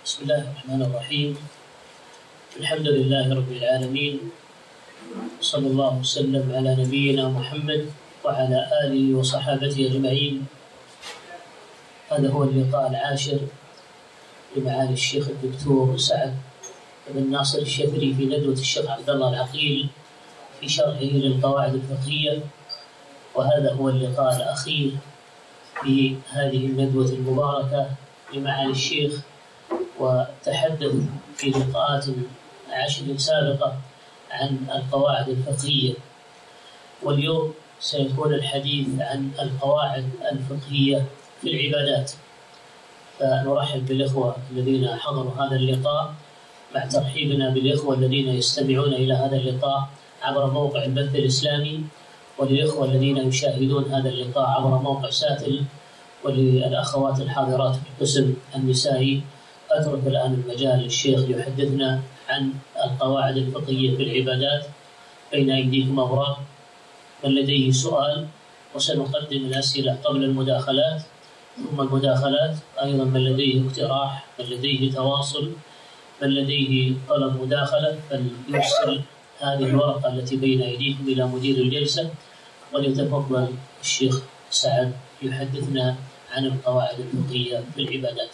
بسم الله الرحمن الرحيم. الحمد لله رب العالمين، صلى الله وسلم على نبينا محمد وعلى آله وصحابته أجمعين. هذا هو اللقاء العاشر لمعالي الشيخ الدكتور سعد بن ناصر الشفري في ندوة الشيخ عبد الله العقيل في شرحه للقواعد الفقهية، وهذا هو اللقاء الأخير في هذه الندوة المباركة لمعالي الشيخ. وتحدث في لقاءات 10 سابقة عن القواعد الفقهية، واليوم سيكون الحديث عن القواعد الفقهية في العبادات. فنرحب بالإخوة الذين حضروا هذا اللقاء، مع ترحيبنا بالإخوة الذين يستمعون إلى هذا اللقاء عبر موقع البث الإسلامي، وللإخوة الذين يشاهدون هذا اللقاء عبر موقع ساتل، وللأخوات الحاضرات في القسم النسائي. أترك الآن المجال للشيخ يحدثنا عن القواعد الفقهية في العبادات. بين أيديكم أوراق، من لديه سؤال، وسنقدم الأسئلة قبل المداخلات ثم المداخلات. أيضا من لديه اقتراح، من لديه تواصل، من لديه طلب مداخلة، فليرسل هذه الورقة التي بين أيديكم إلى مدير الجلسة، وليتفضل الشيخ سعد يحدثنا عن القواعد الفقهية في العبادات.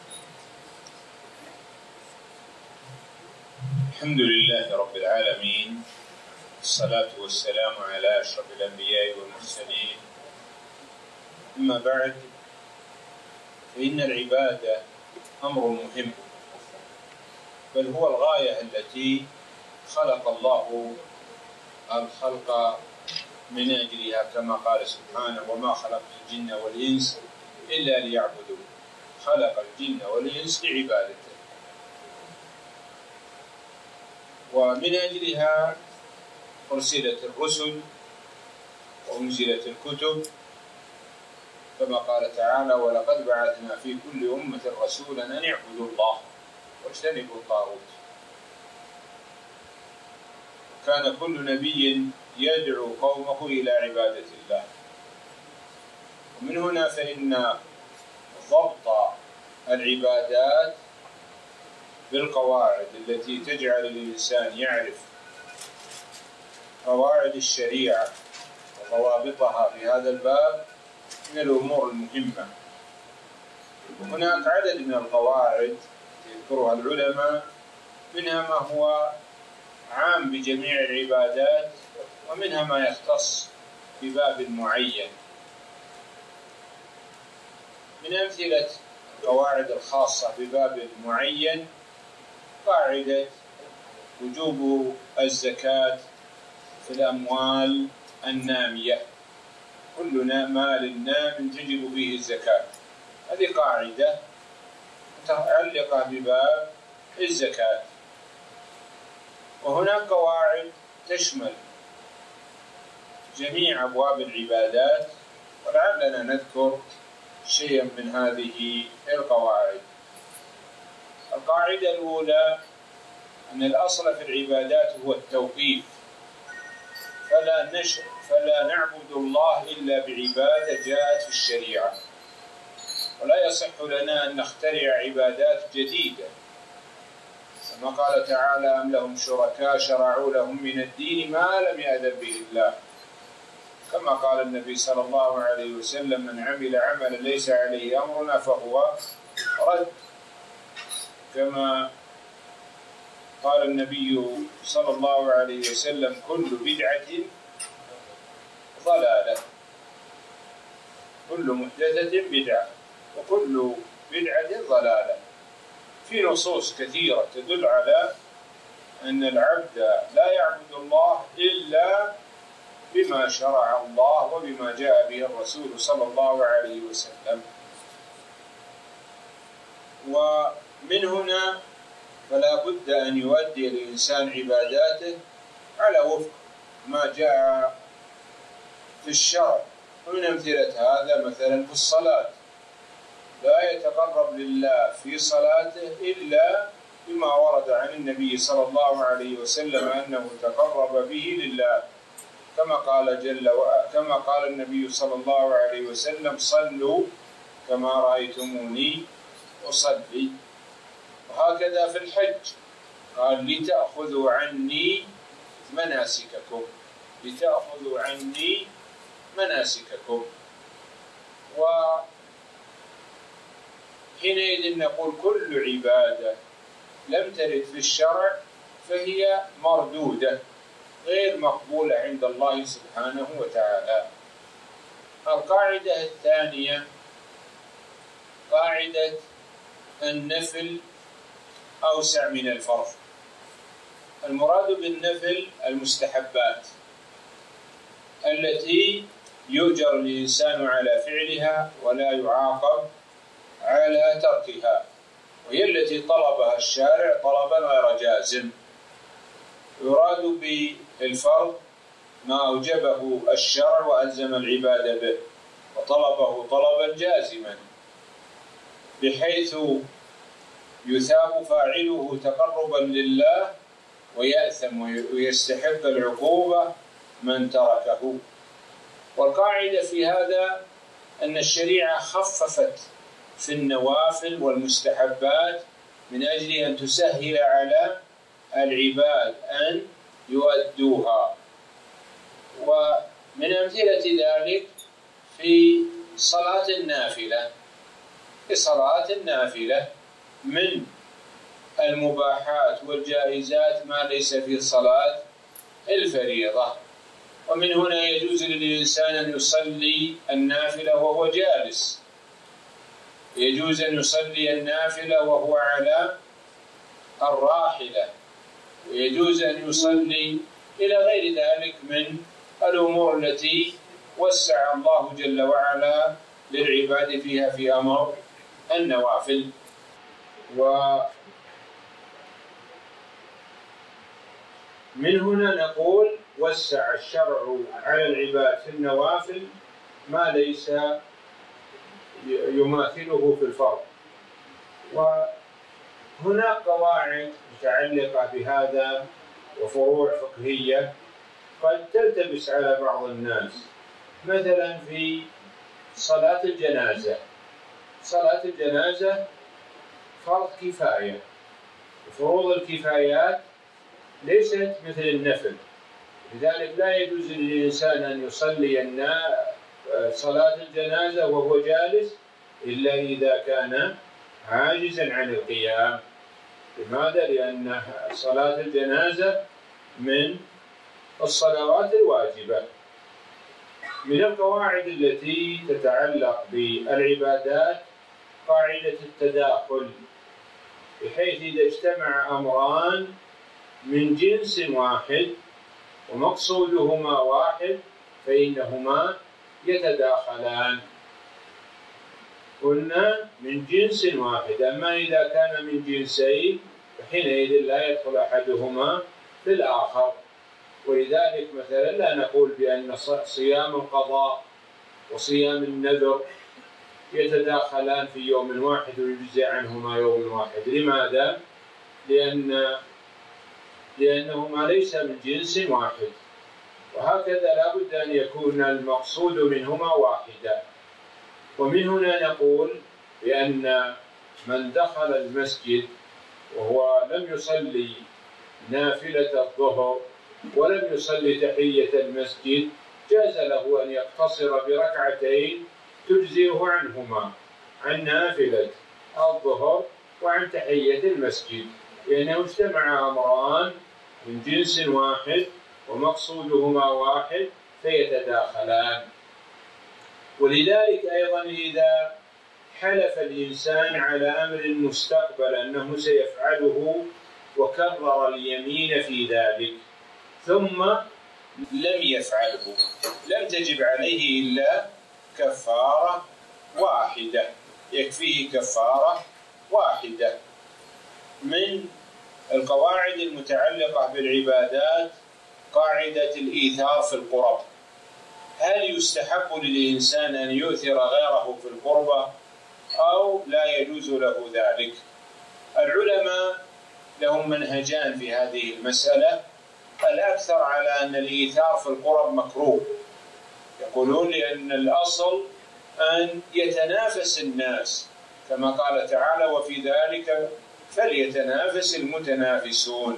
الحمد لله رب العالمين، الصلاة والسلام على أشرف الأنبياء والمرسلين. أما بعد، فإن العبادة أمر مهم، بل هو الغاية التي خلق الله الخلق من أجلها، كما قال سبحانه: وما خلقت الجن والإنس إلا ليعبدون. خلق الجن والإنس لعبادته، ومن أجلها أرسلت الرسل وأنزلت الكتب، كما قال تعالى: ولقد بعثنا في كل أمة رسولا أن اعبدوا الله واجتنبوا الطاغوت. كان كل نبي يدعو قومه إلى عبادة الله. ومن هنا فإن ضبط العبادات بالقواعد التي تجعل الإنسان يعرف قواعد الشريعة وضوابطها في هذا الباب من الأمور المهمة. وهناك عدد من القواعد يذكرها العلماء، منها ما هو عام بجميع العبادات، ومنها ما يختص بباب معين. من أمثلة القواعد الخاصة بباب معين قاعدة وجوب الزكاة في الأموال النامية. كل مال نام تجب فيه الزكاة. هذه قاعدة متعلقة بباب الزكاة. وهناك قواعد تشمل جميع أبواب العبادات، ولعلنا نذكر شيئا من هذه القواعد. القاعدة الأولى أن الأصل في العبادات هو التوقيف، فلا نعبد الله إلا بعبادة جاءت في الشريعة، ولا يصح لنا أن نخترع عبادات جديدة، كما قال تعالى: أم لهم شركاء شرعوا لهم من الدين ما لم يأذن به الله. كما قال النبي صلى الله عليه وسلم: من عمل عملا ليس عليه أمرنا فهو رد. كما قال النبي صلى الله عليه وسلم: كل بدعة ضلالة، كل محدثة بدعة، وكل بدعة ضلالة. في نصوص كثيرة تدل على أن العبد لا يعبد الله إلا بما شرع الله وبما جاء به الرسول صلى الله عليه وسلم. ومن هنا فلا بد أن يؤدي الإنسان عباداته على وفق ما جاء في الشرع. ومن أمثلة هذا مثلا في الصلاة، لا يتقرب لله في صلاته إلا بما ورد عن النبي صلى الله عليه وسلم أنه تقرب به لله، كما قال النبي صلى الله عليه وسلم: صلوا كما رأيتموني أصلي. وهكذا في الحج قال لتأخذوا عني مناسككم، لتأخذوا عني مناسككم. وحينئذ نقول كل عبادة لم ترد في الشرع فهي مردودة غير مقبولة عند الله سبحانه وتعالى. القاعدة الثانية قاعدة النفل أوسع من الفرض. المراد بالنفل المستحبات التي يؤجر الإنسان على فعلها ولا يعاقب على تركها، وهي التي طلبها الشارع طلبا غير جازم. يراد بالفرض ما أوجبه الشرع وألزم العباد به وطلبه طلبا جازما، بحيث يثاب فاعله تقربا لله ويأثم ويستحق العقوبة من تركه. والقاعدة في هذا أن الشريعة خففت في النوافل والمستحبات من أجل أن تسهل على العباد أن يؤدوها. ومن أمثلة ذلك في صلاة النافلة، في صلاة النافلة من المباحات والجائزات ما ليس في صلاة الفريضة، ومن هنا يجوز للإنسان أن يصلي النافلة وهو جالس، يجوز أن يصلي النافلة وهو على الراحلة، ويجوز أن يصلي إلى غير ذلك من الأمور التي وسع الله جل وعلا للعباد فيها في أمر النوافل. ومن هنا نقول وسع الشرع على العباد في النوافل ما ليس يماثله في الفرض. وهناك قواعد متعلقة بهذا وفروع فقهية قد تلتبس على بعض الناس، مثلا في صلاة الجنازة. صلاة الجنازة فرض كفاية، وفروض الكفايات ليست مثل النفل، لذلك لا يجوز للإنسان أن يصلي صلاة الجنازة وهو جالس إلا إذا كان عاجزا عن القيام. لماذا؟ لأن صلاة الجنازة من الصلوات الواجبة. من القواعد التي تتعلق بالعبادات قاعدة التداخل، بحيث إذا اجتمع أمران من جنس واحد ومقصودهما واحد فإنهما يتداخلان. قلنا من جنس واحد، أما إذا كان من جنسين فحينئذ لا يدخل أحدهما في الآخر. ولذلك مثلا لا نقول بأن صيام القضاء وصيام النذر يتداخلان في يوم واحد ويجزي عنهما يوم واحد. لماذا؟ لأنهما ليس من جنس واحد، وهكذا لا بد أن يكون المقصود منهما واحدا. ومن هنا نقول بأن من دخل المسجد وهو لم يصلي نافلة الظهر ولم يصلي تحية المسجد جاز له أن يقتصر بركعتين تجزئه عنهما، عن نافلة الظهر وعن تحية المسجد، لأنه اجتمع أمران من جنس واحد ومقصودهما واحد فيتداخلان. ولذلك أيضا إذا حلف الإنسان على أمر مستقبل أنه سيفعله وكرر اليمين في ذلك ثم لم يفعله لم تجب عليه إلا كفارة واحدة، يكفيه كفارة واحدة. من القواعد المتعلقة بالعبادات قاعدة الإيثار في القرب. هل يستحب للإنسان أن يؤثر غيره في القربة أو لا يجوز له ذلك؟ العلماء لهم منهجان في هذه المسألة. الأكثر على أن الإيثار في القرب مكروه، يقولون لأن الأصل أن يتنافس الناس كما قال تعالى: وفي ذلك فليتنافس المتنافسون.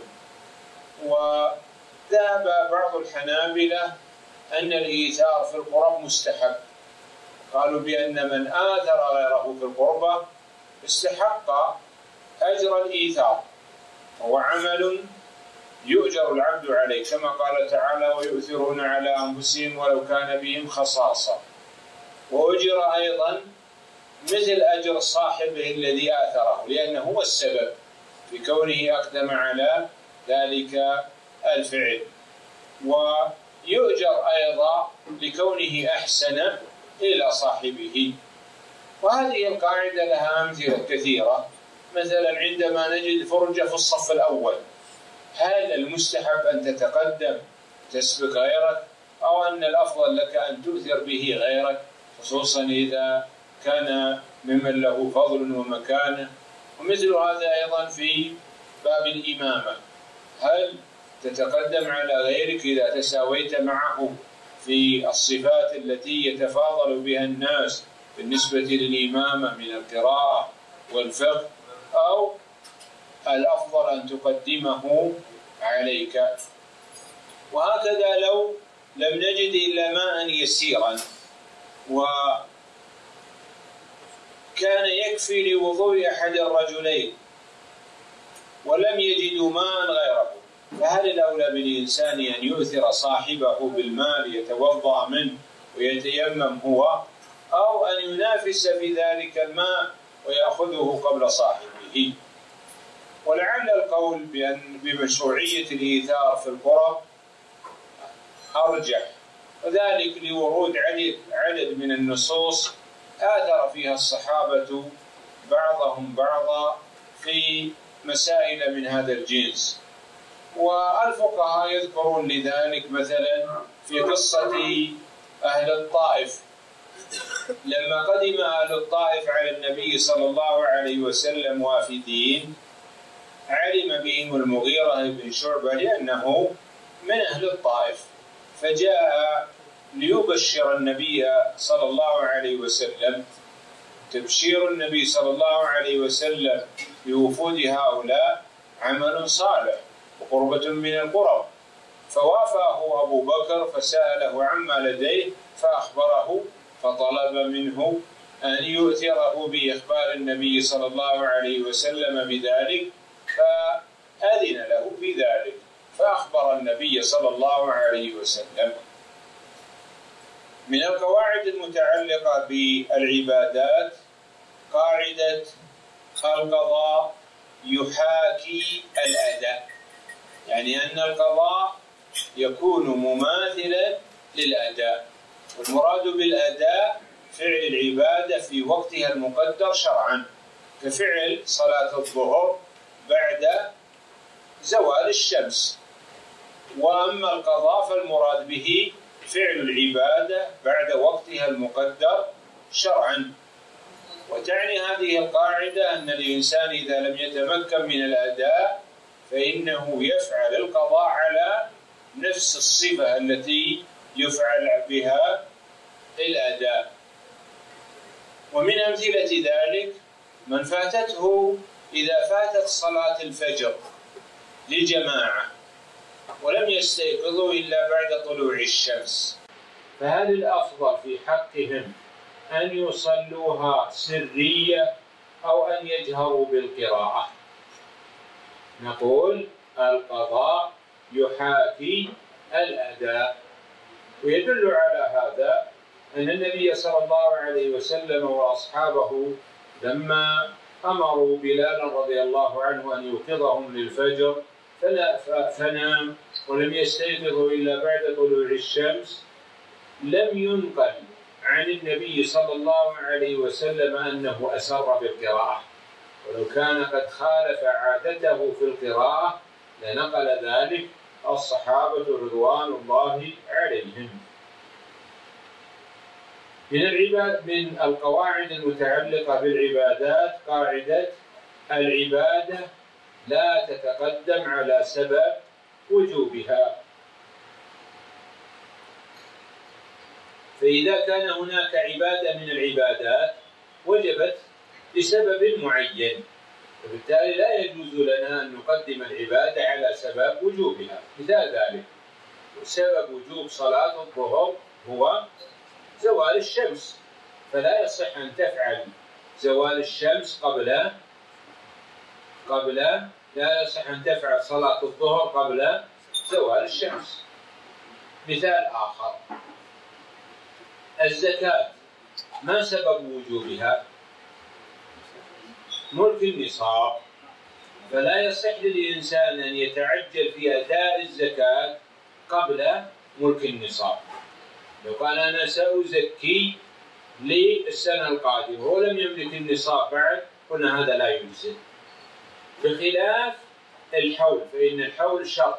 وذهب بعض الحنابلة أن الإيثار في القرب مستحب، قالوا بأن من آثر غيره في القربة استحق أجر الإيثار، وهو عمل يؤجر العبد عليه، كما قال تعالى: ويؤثرون على أنفسهم ولو كان بهم خصاصة. وأجر أيضا مثل أجر صاحبه الذي آثره، لأنه هو السبب في كونه أقدم على ذلك الفعل. ويؤجر أيضا لكونه أحسن إلى صاحبه. وهذه القاعدة لها أمثلة كثيرة. مثلا عندما نجد فرجة في الصف الأول، هل المستحب أن تتقدم تسبق غيرك، أو أن الأفضل لك أن تؤثر به غيرك، خصوصا إذا كان ممن له فضل ومكانة؟ ومثل هذا أيضا في باب الإمامة، هل تتقدم على غيرك إذا تساويت معه في الصفات التي يتفاضل بها الناس بالنسبة للإمامة من القراءة والفقه، أو الأفضل أن تقدمه عليك؟ وهكذا لو لم نجد إلا ماء يسيرا وكان يكفي لوضوء أحد الرجلين ولم يجدوا ماء غيره، فهل الأولى بالإنسان أن يؤثر صاحبه بالماء ليتوضأ منه ويتيمم هو، أو أن ينافس في ذلك الماء ويأخذه قبل صاحبه؟ ولعل القول بمشروعية الإيثار في القرب أرجح، وذلك لورود عدد من النصوص آثر فيها الصحابة بعضهم بعضا في مسائل من هذا الجنس. والفقهاء يذكرون لذلك مثلا في قصة أهل الطائف، لما قدم أهل الطائف على النبي صلى الله عليه وسلم وافدين، علم بهم المغيرة بن شعبة لأنه من أهل الطائف، فجاء ليبشر النبي صلى الله عليه وسلم. تبشير النبي صلى الله عليه وسلم بوفود هؤلاء عمل صالح وقربة من القرب، فوافاه أبو بكر فسأله عما لديه فأخبره، فطلب منه أن يؤثره بإخبار النبي صلى الله عليه وسلم بذلك، فأذن له في ذلك، فأخبر النبي صلى الله عليه وسلم. من القواعد المتعلقة بالعبادات قاعدة القضاء يحاكي الأداء، يعني أن القضاء يكون مماثلا للأداء، والمراد بالأداء فعل العبادة في وقتها المقدر شرعا، كفعل صلاة الظهر بعد زوال الشمس. وأما القضاء فالمراد به فعل العبادة بعد وقتها المقدر شرعا. وتعني هذه القاعدة أن الإنسان إذا لم يتمكن من الأداء فإنه يفعل القضاء على نفس الصفة التي يفعل بها الأداء. ومن أمثلة ذلك من فاتته إذا فاتت صلاة الفجر لجماعة ولم يستيقظوا إلا بعد طلوع الشمس، فهل الأفضل في حقهم أن يصلوها سرية أو أن يجهروا بالقراءة؟ نقول القضاء يحاكي الأداء. ويدل على هذا أن النبي صلى الله عليه وسلم وأصحابه لما أمروا بلالا رضي الله عنه أن يوقظهم للفجر فنام ولم يستيقظوا إلا بعد طلوع الشمس، لم ينقل عن النبي صلى الله عليه وسلم أنه أسر بالقراءة، ولو كان قد خالف عادته في القراءة لنقل ذلك الصحابة رضوان الله عليهم. من القواعد المتعلقة بالعبادات قاعدة العبادة لا تتقدم على سبب وجوبها، فإذا كان هناك عبادة من العبادات وجبت لسبب معين فبالتالي لا يجوز لنا أن نقدم العبادة على سبب وجوبها. مثال ذلك سبب وجوب صلاة الظهر هو زوال الشمس، فلا يصح أن تفعل زوال الشمس لا يصح أن تفعل صلاة الظهر قبل زوال الشمس. مثال آخر الزكاة، ما سبب وجوبها؟ ملك النصاب، فلا يصح للإنسان أن يتعجل في أداء الزكاة قبل ملك النصاب. لو قال أنا سأزكي للسنة القادمة ولم يملك النصاب بعد، قلنا هذا لا يجزئ، بخلاف الحول، فإن الحول شرط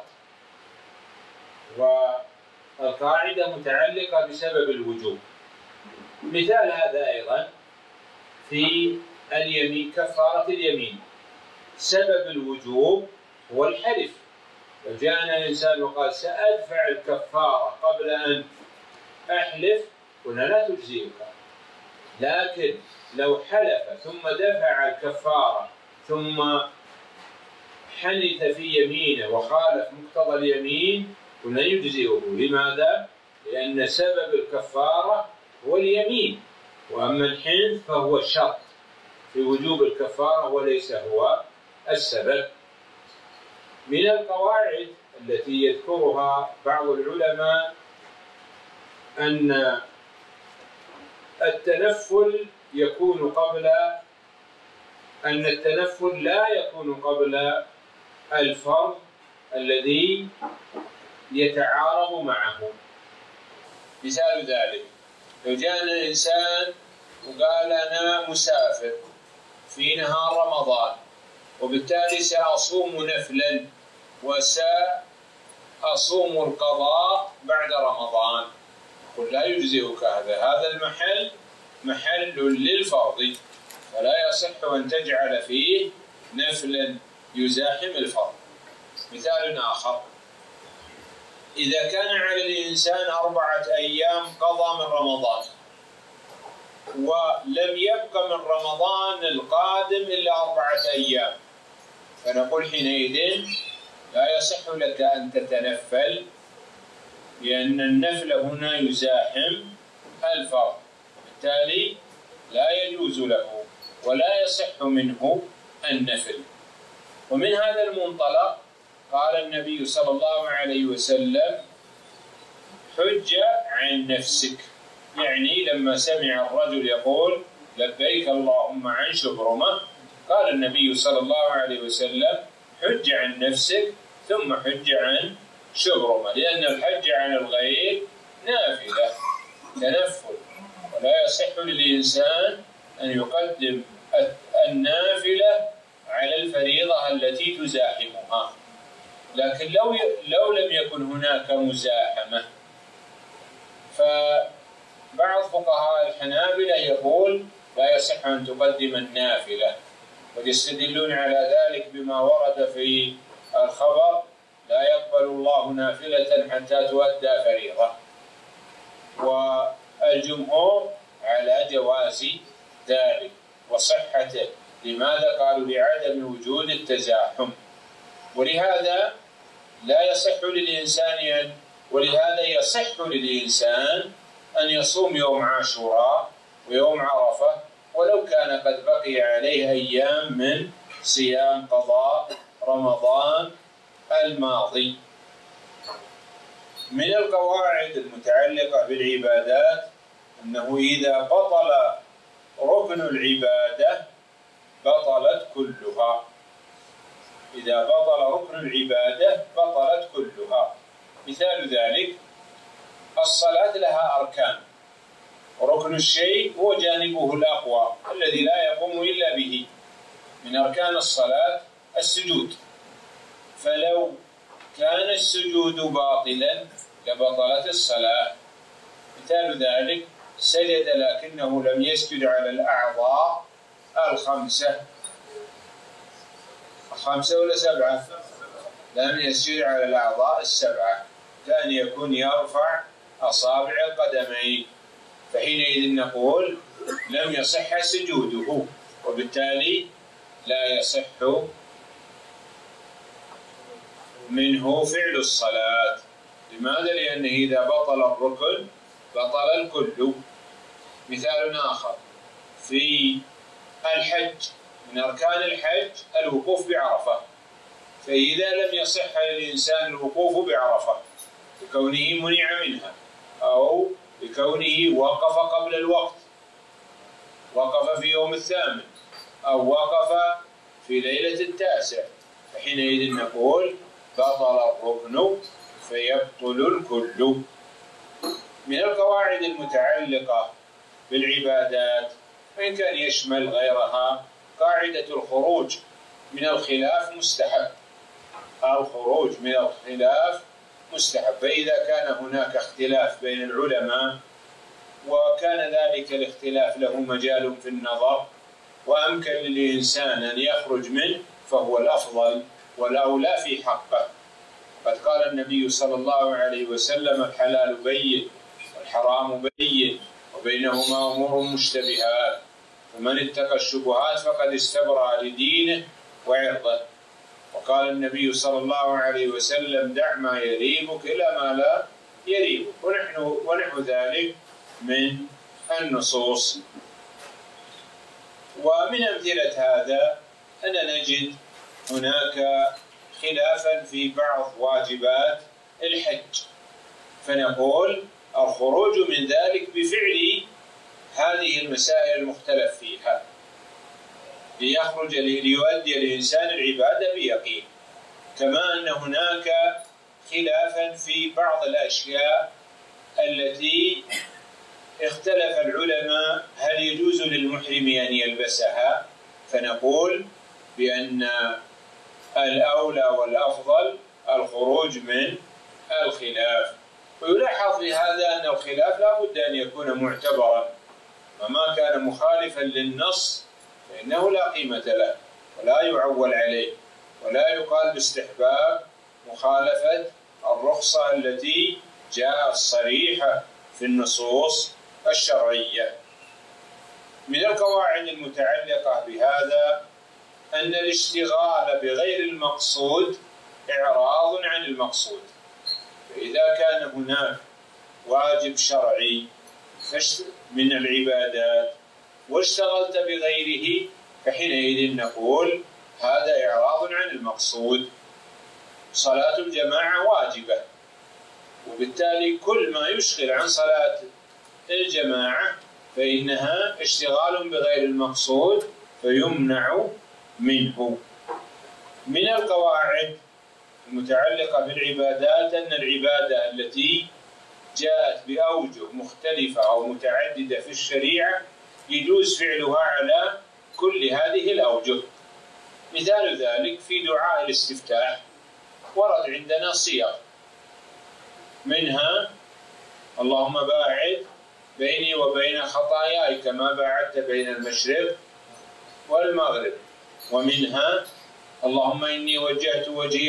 والقاعدة متعلقة بسبب الوجوب. مثال هذا أيضا في اليمين، كفارة اليمين، سبب الوجوب هو الحلف. لو جاءنا إنسان وقال سأدفع الكفارة قبل أن أحلف، قلنا لا تجزئك. لكن لو حلف ثم دفع الكفارة ثم حنث في يمينه وخالف مقتضى اليمين، قلنا يجزئه. لماذا؟ لأن سبب الكفارة هو اليمين، وأما الحنث فهو الشرط في وجوب الكفارة وليس هو السبب. من القواعد التي يذكرها بعض العلماء أن التنفل لا يكون قبل الفرض الذي يتعارض معه. مثال ذلك لو جاءنا إنسان وقال أنا مسافر في نهار رمضان وبالتالي سأصوم نفلا وسأصوم القضاء بعد رمضان، قل لا يجزئك هذا المحل محل للفرض، فلا يصح أن تجعل فيه نفلا يزاحم الفرض. مثال آخر إذا كان على الإنسان 4 أيام قضى من رمضان ولم يبق من رمضان القادم إلا 4 أيام، فنقول حينئذ لا يصح لك أن تتنفل، لأن النفل هنا يزاحم الفرض، بالتالي لا يجوز له ولا يصح منه النفل. ومن هذا المنطلق قال النبي صلى الله عليه وسلم حج عن نفسك، يعني لما سمع الرجل يقول لبيك اللهم عن شبرمة، قال النبي صلى الله عليه وسلم حج عن نفسك ثم حج عن شبرمة، لأن الحج عن الغير نافلة تنفل، ولا يصح للإنسان أن يقدم النافلة على الفريضة التي تزاحمها. لكن لو لم يكن هناك مزاحمة، فبعض فقهاء الحنابلة يقول لا يصح أن تقدم النافلة، ويستدلون على ذلك بما ورد في الخبر لا يقبل الله نافلة حتى تؤدى فريضة، والجمهور على جواز ذلك وصحته. لماذا؟ قالوا لعدم وجود التزاحم، ولهذا يصح للإنسان أن يصوم يوم عاشوراء ويوم عرفة ولو كان قد بقي عليه أيام من صيام قضاء رمضان الماضي. من القواعد المتعلقة بالعبادات أنه إذا بطل ركن العبادة بطلت كلها. إذا بطل ركن العبادة بطلت كلها. مثال ذلك الصلاة لها أركان، وركن الشيء هو جانبه الأقوى الذي لا يقوم إلا به. من أركان الصلاة السجود، فلو كان السجود باطلا لبطلت الصلاة. مثال ذلك سجد لكنه لم يسجد على الأعضاء الخمسة ولا 7، لم يسجد على الأعضاء السبعة، كان يكون يرفع أصابع القدمين، فحينئذ نقول لم يصح سجوده، وبالتالي لا يصح منه فعل الصلاة. لماذا؟ لأنه إذا بطل الركن بطل الكل. مثال آخر في الحج، من أركان الحج الوقوف بعرفة، فإذا لم يصح للإنسان الوقوف بعرفة لكونه منع منها أو لكونه وقف قبل الوقت، وقف في يوم الثامن أو وقف في ليلة التاسع، فحينئذ نقول بطل الركن فيبطل الكل. من القواعد المتعلقة بالعبادات وإن كان يشمل غيرها قاعدة الخروج من الخلاف مستحب. الخروج من الخلاف مستحب، فإذا كان هناك اختلاف بين العلماء وكان ذلك الاختلاف له مجال في النظر وأمكن للإنسان أن يخرج منه فهو الأفضل والأولى في حقه. قد قال النبي صلى الله عليه وسلم: الحلال بين والحرام بين وبينهما أمور مشتبهات، فمن اتقى الشبهات فقد استبرأ لدينه وعرضه. وقال النبي صلى الله عليه وسلم: دع ما يريبك إلى ما لا يريبك، ونحو ذلك من النصوص. ومن أمثلة هذا أننا نجد هناك خلافا في بعض واجبات الحج، فنقول الخروج من ذلك بفعل هذه المسائل المختلف فيها ليؤدي الإنسان العبادة بيقين. كما أن هناك خلافا في بعض الأشياء التي اختلف العلماء هل يجوز للمحرم أن يلبسها، فنقول بأن الأولى والأفضل الخروج من الخلاف. ويلاحظ في هذا أن الخلاف لا بد أن يكون معتبرا، وما كان مخالفا للنص فإنه لا قيمة له ولا يعول عليه، ولا يقال باستحباب مخالفة الرخصة التي جاءت صريحة في النصوص الشرعية. من القواعد المتعلقة بهذا أن الاشتغال بغير المقصود إعراض عن المقصود، فإذا كان هناك واجب شرعي من العبادات واشتغلت بغيره فحينئذ نقول هذا إعراض عن المقصود. صلاة الجماعة واجبة، وبالتالي كل ما يشغل عن صلاة الجماعة فإنها اشتغال بغير المقصود فيمنع منه. من القواعد المتعلقة بالعبادات أن العبادة التي جاءت بأوجه مختلفة أو متعددة في الشريعة يجوز فعلها على كل هذه الأوجه. مثال ذلك في دعاء الاستفتاح ورد عندنا صيغ، منها اللهم باعد بيني وبين خطاياي كما باعدت بين المشرق والمغرب، ومنها اللهم إني وجهت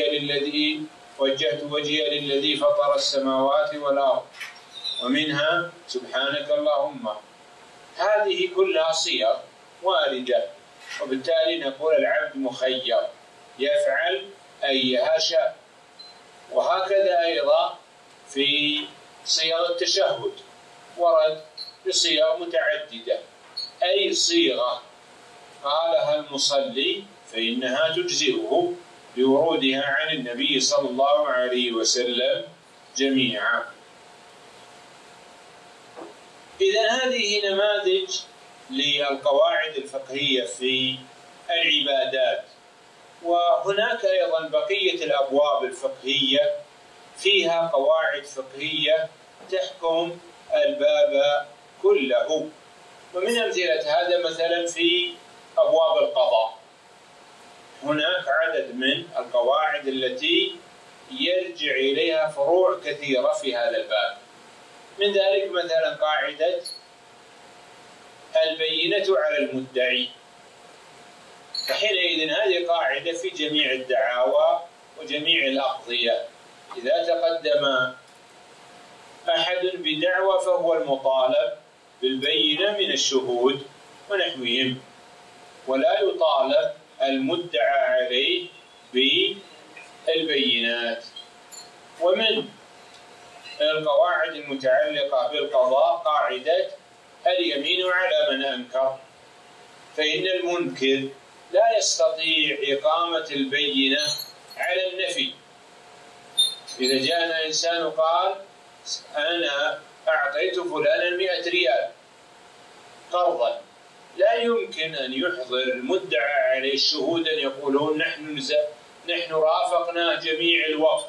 وجهي للذي فطر السماوات والأرض، ومنها سبحانك اللهم. هذه كلها صيغ واردة، وبالتالي نقول العبد مخير يفعل أيها شاء. وهكذا أيضا في صيغ التشهد ورد بصيغ متعددة، أي صيغة قالها المصلي فإنها تجزئه لورودها عن النبي صلى الله عليه وسلم جميعا. إذن هذه نماذج للقواعد الفقهية في العبادات. وهناك أيضا بقية الأبواب الفقهية فيها قواعد فقهية تحكم الباب كله. ومن أمثلة هذا مثلا في أبواب القضاء هناك عدد من القواعد التي يرجع إليها فروع كثيرة في هذا الباب. من ذلك مثلا قاعدة البينة على المدعي، فحينئذ هذه قاعدة في جميع الدعاوى وجميع الأقضية. إذا تقدم أحد بدعوى فهو المطالب بالبينة من الشهود ونحوهم، ولا يطالب المدعى عليه بالبينات. ومن القواعد المتعلقة بالقضاء قاعدة اليمين على من أنكر، فإن المنكر لا يستطيع إقامة البينة على النفي. إذا جاءنا إنسان وقال أنا أعطيت فلانا 100 ريال قرضا، لا يمكن أن يحضر المدعى عليه الشهودا يقولون نحن رافقنا جميع الوقت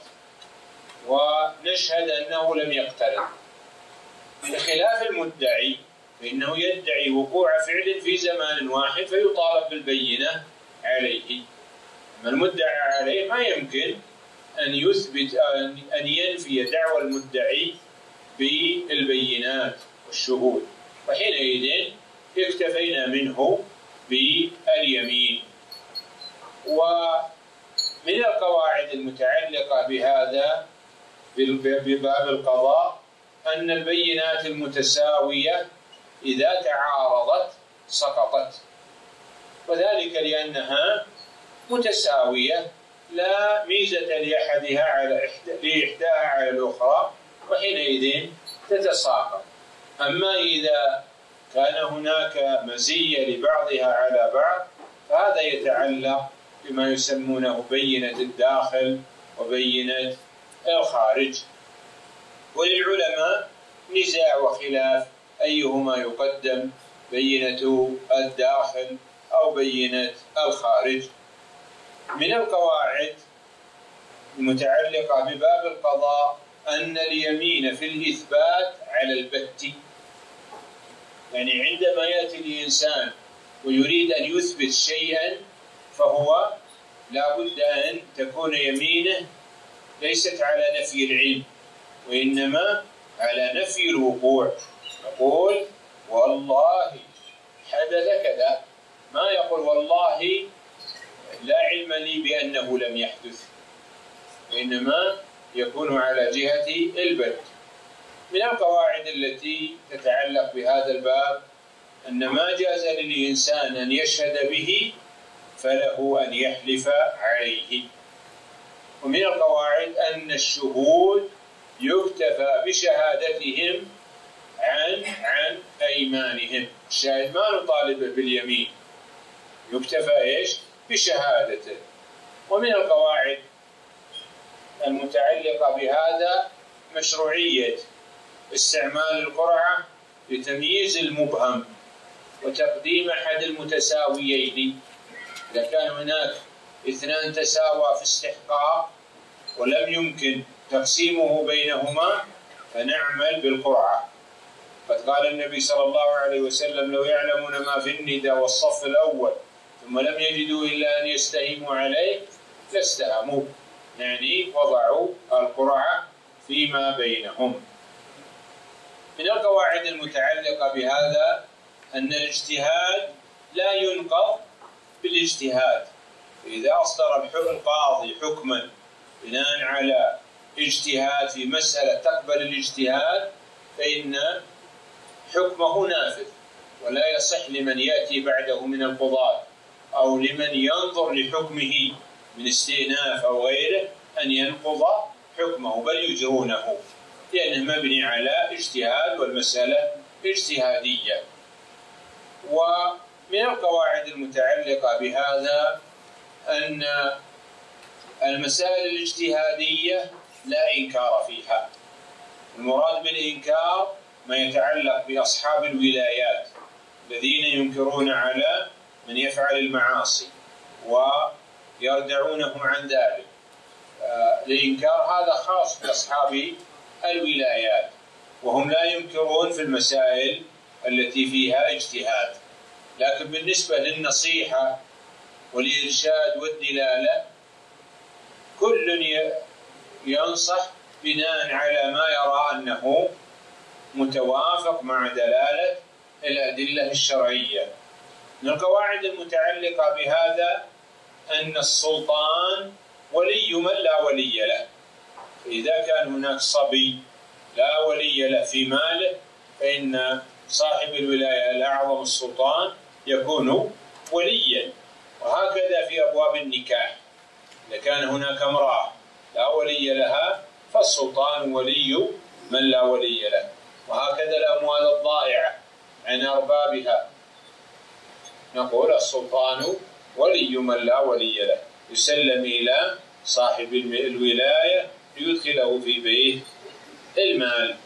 ونشهد أنه لم يقترض، بخلاف المدعي فإنه يدعي وقوع فعل في زمان واحد فيطالب بالبينة عليه. أما المدعى عليه ما يمكن أن يثبت أن ينفي دعوى المدعي بالبينات والشهود، وحينئذ اكتفينا منه باليمين. ومن القواعد المتعلقة بهذا بباب القضاء أن البينات المتساوية إذا تعارضت سقطت، وذلك لأنها متساوية لا ميزة لإحداها على الأخرى، وحينئذ تتساقط. أما إذا كان هناك مزية لبعضها على بعض فهذا يتعلق بما يسمونه بينة الداخل وبينة الخارج. وللعلماء نزاع وخلاف أيهما يقدم، بينة الداخل أو بينة الخارج. من القواعد المتعلقة بباب القضاء أن اليمين في الإثبات على البت، يعني عندما يأتي الإنسان ويريد أن يثبت شيئا فهو لا بد أن تكون يمينه ليست على نفي العلم وإنما على نفي الوقوع. يقول والله حدث كذا، ما يقول والله لا علم لي بأنه لم يحدث، وإنما يكون على جهة البت. من القواعد التي تتعلق بهذا الباب أن ما جاز للإنسان أن يشهد به فله أن يحلف عليه. ومن القواعد أن الشهود يكتفى بشهادتهم عن أيمانهم، الشاهد ما نطالب باليمين، يكتفى بشهادته. ومن القواعد المتعلقة بهذا مشروعية استعمال القرعة لتمييز المبهم وتقديم أحد المتساويين. إذا كان هناك 2 تساوى في استحقاق ولم يمكن تقسيمه بينهما فنعمل بالقرعة. قد قال النبي صلى الله عليه وسلم لو يعلمون ما في الندى والصف الأول ثم لم يجدوا إلا أن يستهموا عليه لاستهموا، يعني وضعوا القرعة فيما بينهم. من القواعد المتعلقة بهذا أن الاجتهاد لا ينقض بالاجتهاد، فإذا أصدر القاضي حكما بناء على اجتهاد في مسألة تقبل الاجتهاد فإن حكمه نافذ، ولا يصح لمن يأتي بعده من القضاة أو لمن ينظر لحكمه من استئناف أو غيره أن ينقض حكمه بل يجرونه، لأنه مبني على اجتهاد والمسألة اجتهادية. ومن القواعد المتعلقة بهذا أن المسائل الاجتهادية لا إنكار فيها. المراد بالإنكار ما يتعلق بأصحاب الولايات الذين ينكرون على من يفعل المعاصي ويردعونهم عن ذلك. الإنكار هذا خاص بأصحاب الولايات، وهم لا ينكرون في المسائل التي فيها اجتهاد، لكن بالنسبة للنصيحة والإرشاد والدلالة كل ينصح بناء على ما يرى أنه متوافق مع دلالة الأدلة الشرعية. من القواعد المتعلقة بهذا أن السلطان ولي من لا ولي له، فإذا كان هناك صبي لا ولي له في ماله فإن صاحب الولاية الأعظم السلطان يكون وليا، وهكذا في أبواب النكاح، إذا كان هناك امرأة لا ولي لها فالسلطان ولي من لا ولي له. وهكذا الأموال الضائعة عن أربابها، نقول السلطان ولي من لا ولي له، يسلم إلى صاحب الولاية ليدخله في بيت المال.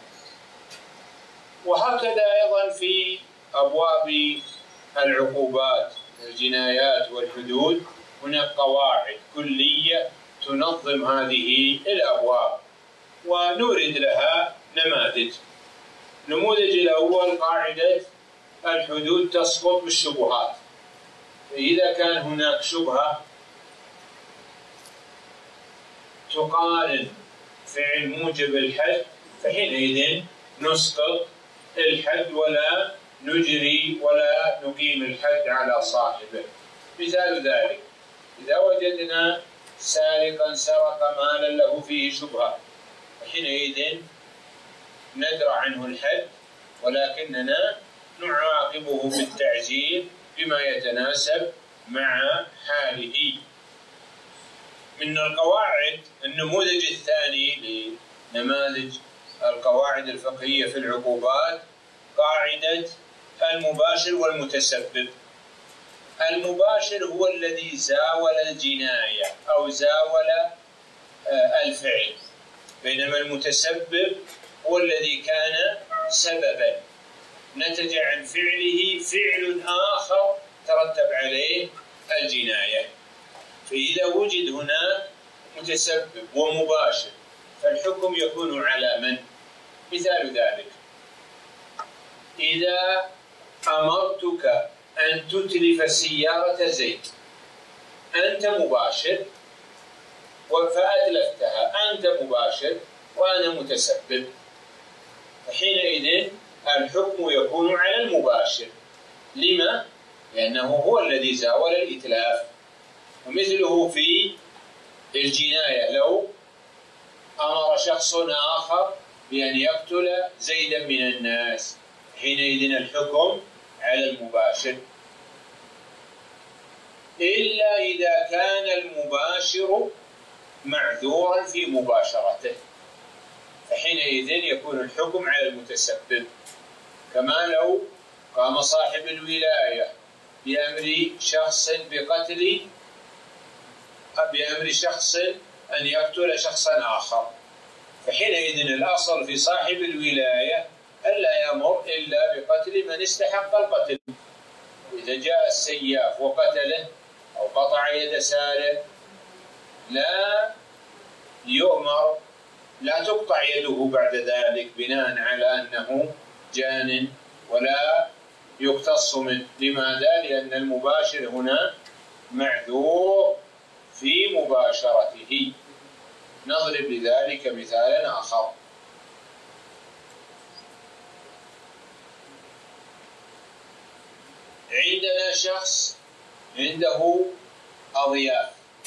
وهكذا أيضا في أبواب العقوبات الجنايات والحدود هناك قواعد كلية تنظم هذه الأبواب ونورد لها نماذج. النموذج الأول قاعدة الحدود تسقط بالشبهات. إذا كان هناك شبهة تقارن فعل موجب الحد فحينئذ نسقط الحد ولا نجري ولا نقيم الحد على صاحبه. مثال ذلك إذا وجدنا سارقا سرق مالا له فيه شبهة فحينئذ ندرع عنه الحد، ولكننا نعاقبه بالتعزير بما يتناسب مع حاله. من القواعد النموذج الثاني لنماذج القواعد الفقهية في العقوبات قاعدة المباشر والمتسبب. المباشر هو الذي زاول الجناية أو زاول الفعل، بينما المتسبب هو الذي كان سببا نتج عن فعله فعل آخر ترتب عليه الجناية. فإذا وجد هناك متسبب ومباشر فالحكم يكون على من؟ مثال ذلك إذا أمرتك أن تتلف سيارة زيد، أنت مباشر فأتلفتها، أنت مباشر وأنا متسبب، فحينئذ الحكم يكون على المباشر. لما؟ لأنه هو الذي زاول الإتلاف. ومثله في الجناية لو أمر شخص آخر بأن يقتل زيدا من الناس حينئذ الحكم على المباشر، إلا إذا كان المباشر معذورا في مباشرته فحينئذ يكون الحكم على المتسبب. كما لو قام صاحب الولاية بأمر شخص أن يقتل شخصا آخر فحينئذ الأصل في صاحب الولاية ألا يأمر إلا بقتل من استحق القتل. إذا جاء السياف وقتله أو قطع يد سارق لا يؤمر، لا تقطع يده بعد ذلك بناء على أنه جان ولا يقتص منه. لماذا؟ لأن المباشر هنا معذور في مباشرته. نضرب لذلك مثالا آخر. عندنا شخص عنده أضياف،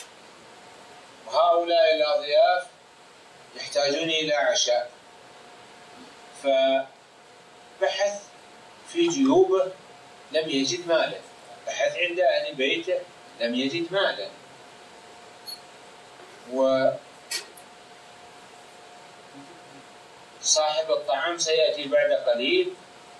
وهؤلاء الأضياف يحتاجون إلى عشاء، فبحث في جيوبه لم يجد مالا، بحث عند أهل بيته لم يجد مالا، وصاحب الطعام سيأتي بعد قليل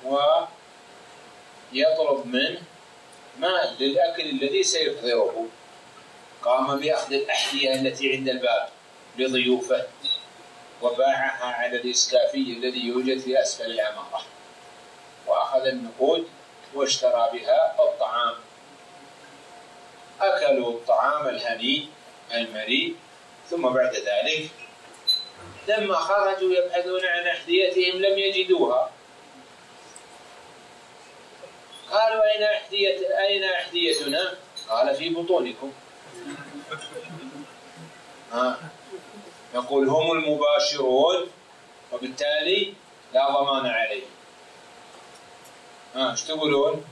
ويطلب منه مال للأكل الذي سيحضره. قام بأخذ الأحذية التي عند الباب لضيوفه وباعها على الإسكافي الذي يوجد في أسفل العمارة، وأخذ النقود واشترى بها الطعام. أكلوا الطعام الهني المريء، ثم بعد ذلك لما خرجوا يبحثون عن أحذيتهم لم يجدوها. قالوا أين أحذيتنا؟ قال في بطونكم. يقول هم المباشرون وبالتالي لا ضمان عليهم. ايش تقولون؟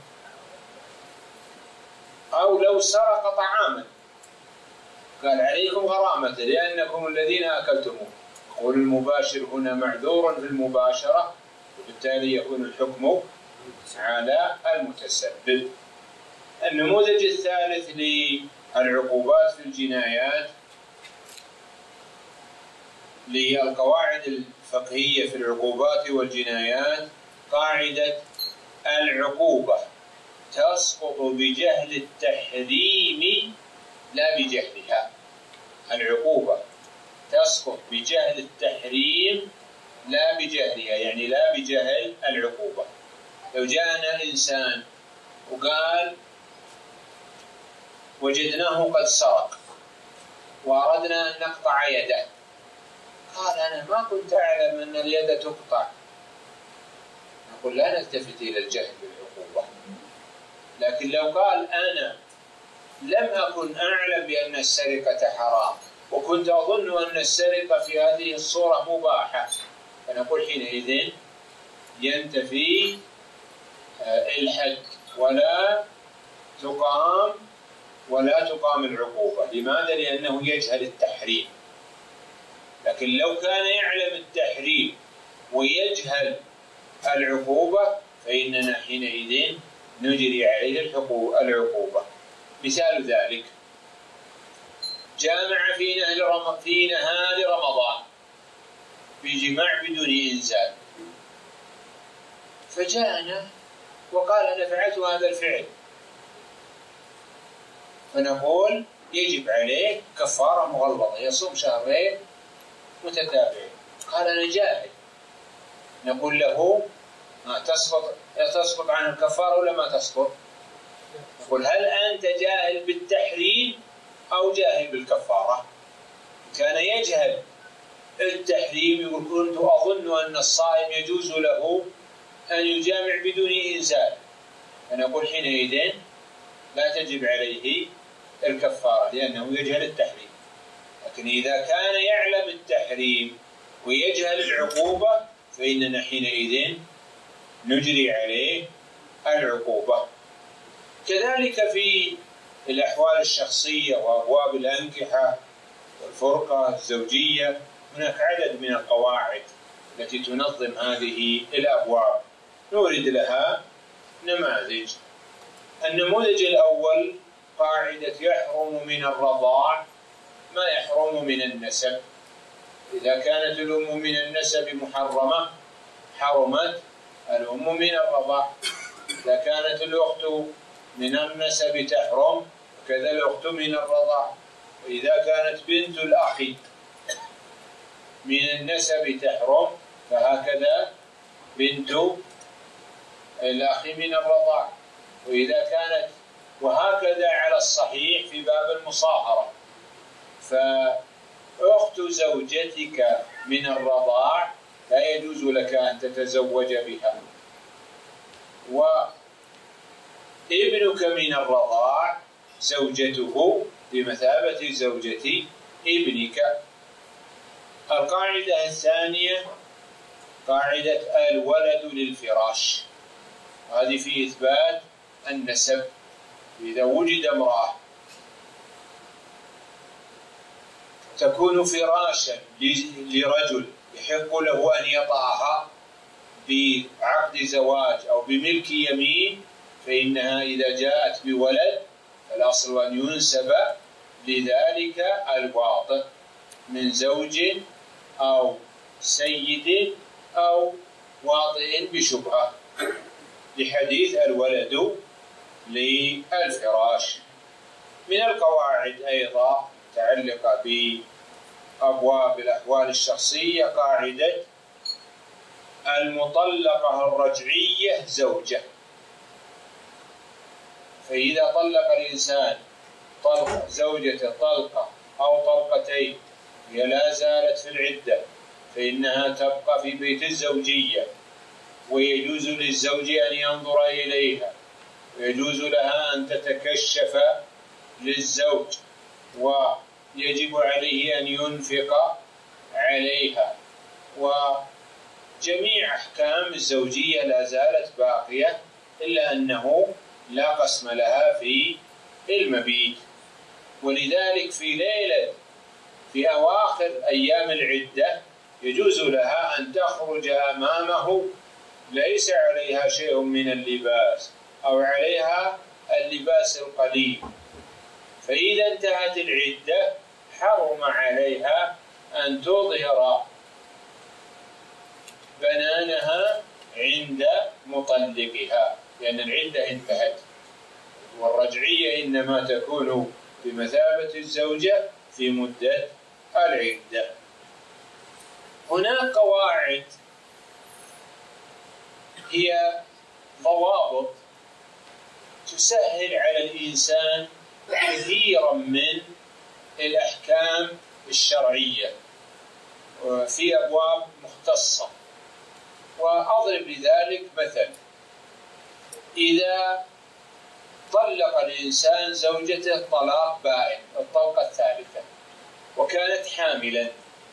أو لو سرق طعاما قال عليكم غرامة لأنكم الذين أكلتموه. يقول المباشر هنا معذور في المباشرة وبالتالي يكون الحكم على المتسبب. النموذج الثالث للعقوبات في الجنايات للقواعد الفقهية في العقوبات والجنايات قاعدة العقوبة تسقط بجهل التحريم لا بجهلها. العقوبة تسقط بجهل التحريم لا بجهلها، يعني لا بجهل العقوبة. لو جاءنا إنسان وقال وجدناه قد سرق وأردنا أن نقطع يده، قال أنا ما كنت أعلم أن اليد تقطع، نقول لا نلتفت إلى الجهل بالعقوبة. لكن لو قال أنا لم أكن أعلم بأن السرقة حرام وكنت أظن أن السرقة في هذه الصورة مباحة، فنقول حينئذ ينتفي الحد ولا تقام العقوبة. لماذا؟ لأنه يجهل التحريم. لكن لو كان يعلم التحريم ويجهل العقوبة فإننا حينئذ نجري عليه العقوبة. مثال ذلك جامع في نهار رمضان بجماع بدون إنزال، فجاءنا وقال أنا فعلت هذا الفعل، فنقول يجب عليه كفارة مغلظة، يصوم شهرين متتابعين. قال أنا جاهل، نقول له تسقط عن الكفارة ولا ما تسقط؟ نقول هل أنت جاهل بالتحريم أو جاهل بالكفارة؟ كان يجهل التحريم يقول كنت أظن أن الصائم يجوز له أن يجامع بدون إنزال، فنقول حينئذ لا تجب عليه الكفارة لأنه يجهل التحريم. لكن إذا كان يعلم التحريم ويجهل العقوبة فإننا حينئذ نجري عليه العقوبة. كذلك في الأحوال الشخصية وأبواب الأنكحة والفرقة الزوجية هناك عدد من القواعد التي تنظم هذه الأبواب، نورد لها نماذج. النموذج الأول قاعدة يحرم من الرضاع ما يحرم من النسب. إذا كانت الأم من النسب محرمة حرمت الأم من الرضاع. إذا كانت الأخت من النسب تحرم وكذا الأخت من الرضاع. وإذا كانت بنت الأخ من النسب تحرم فهكذا بنت الأخ من الرضاع. وإذا كانت وهكذا على الصحيح في باب المصاهرة، فأخت زوجتك من الرضاع لا يجوز لك أن تتزوج بها، وابنك من الرضاع زوجته بمثابة زوجة ابنك. القاعدة الثانية قاعدة الولد للفراش، هذه في إثبات النسب. إذا وجد امرأة تكون فراشا لرجل يحق له أن يطأها بعقد زواج أو بملك يمين، فإنها إذا جاءت بولد فالأصل أن ينسب لذلك الواطئ من زوج أو سيد أو واطئ بشبهة، لحديث الولد للفراش. من القواعد أيضا متعلقة بأبواب الأحوال الشخصية قاعدة المطلقة الرجعية زوجة. فإذا طلق الإنسان زوجته طلقة أو طلقتين هي لا زالت في العدة فإنها تبقى في بيت الزوجية، ويجوز للزوج أن ينظر إليها، ويجوز لها أن تتكشف للزوج، ويجب عليه أن ينفق عليها، وجميع أحكام الزوجية لا زالت باقية، إلا أنه لا قسم لها في المبيت. ولذلك في أواخر أيام العدة يجوز لها أن تخرج أمامه ليس عليها شيء من اللباس أو عليها اللباس القليل، فإذا انتهت العدة حرم عليها أن تظهر بنانها عند مطلقها، لأن العدة انتهت، والرجعية إنما تكون بمثابة الزوجة في مدة العدة. هناك قواعد هي ضوابط تسهل على الإنسان كثيرا من الأحكام الشرعية في أبواب مختصة، وأضرب لذلك مثل: إذا طلق الإنسان زوجته طلاق بائن الطلقة الثالثة وكانت حاملا،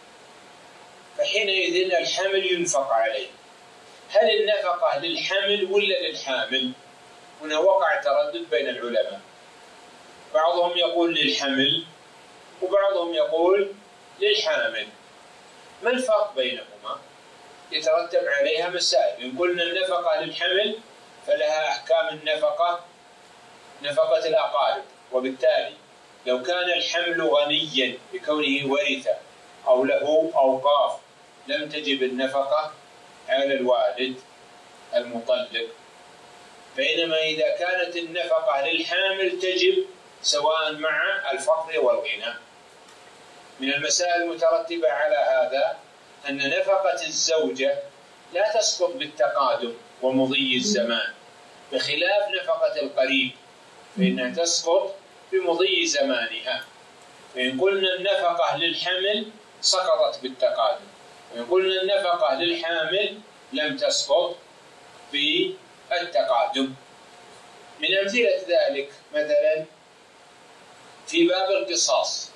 فحينئذ الحمل ينفق عليه. هل النفقة للحمل ولا للحامل؟ هنا وقع تردد بين العلماء، بعضهم يقول للحمل وبعضهم يقول للحامل. ما الفرق بينهما؟ يترتب عليها مسائل. إن قلنا النفقة للحمل فلها أحكام النفقة، نفقة الأقارب، وبالتالي لو كان الحمل غنيا بكونه ورثة أو له أوقاف لم تجب النفقة على الوالد المطلق، بينما إذا كانت النفقة للحامل تجب سواء مع الفقر والغنى. من المسائل المترتبة على هذا أن نفقة الزوجة لا تسقط بالتقادم ومضي الزمان، بخلاف نفقة القريب فإنها تسقط بمضي زمانها. فإن قلنا النفقة للحمل سقطت بالتقادم، وإن قلنا النفقة للحامل لم تسقط بالتقادم. من أمثلة ذلك مثلا في باب القصاص،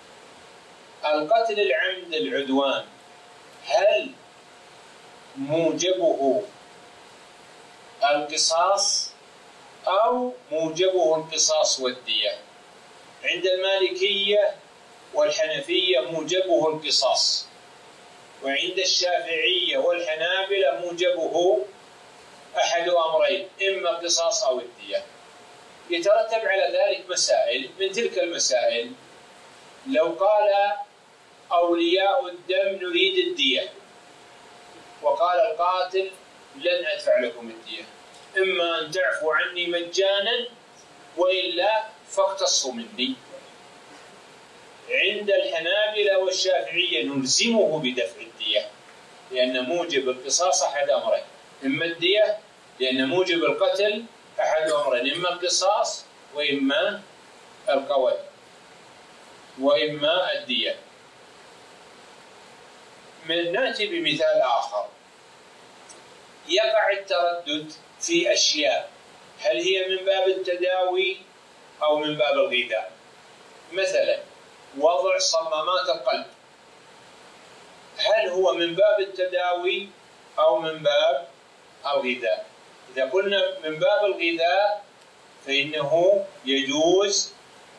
القتل العمد العدوان هل موجبه القصاص أو موجبه القصاص والدية؟ عند المالكية والحنفية موجبه القصاص، وعند الشافعية والحنابلة موجبه أحد أمرين، إما القصاص أو الدية. يترتب على ذلك مسائل. من تلك المسائل لو قال أولياء الدم نريد الدية، وقال القاتل لن أدفع لكم الدية، إما أن تعفوا عني مجانا وإلا فاقتصوا مني. عند الحنابلة والشافعية نلزمه بدفع الدية، لأن موجب القصاص أحد أمرين، إما الدية لأن موجب القتل أحد أمرين، إما القصاص وإما القود وإما الدية. نأتي بمثال آخر. يقع التردد في أشياء هل هي من باب التداوي أو من باب الغذاء. مثلا وضع صمامات القلب، هل هو من باب التداوي أو من باب الغذاء؟ إذا قلنا من باب الغذاء فإنه يجوز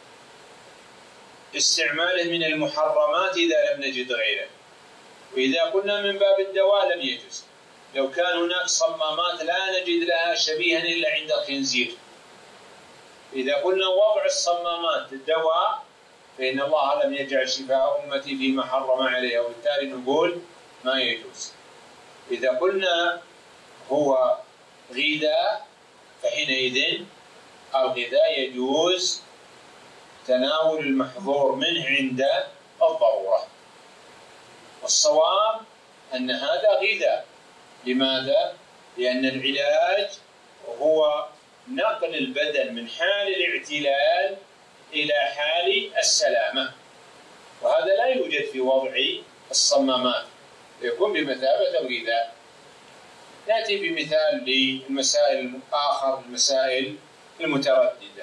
استعماله من المحرمات إذا لم نجد غيره، وإذا قلنا من باب الدواء لم يجوز. لو كان هناك صمامات لا نجد لها شبيها إلا عند الخنزير، إذا قلنا وضع الصمامات الدواء فإن الله لم يجعل شفاء أمتي فيما حرم عليها، وبالتالي نقول ما يجوز. إذا قلنا هو غذاء فحينئذ الغذاء يجوز تناول المحظور منه عند الضرورة. والصواب أن هذا غذاء. لماذا؟ لأن العلاج هو نقل البدن من حال الاعتلال إلى حال السلامة، وهذا لا يوجد في وضع الصمامات، يكون بمثابة الغذاء. نأتي بمثال للمسائل الآخر، المسائل المترددة.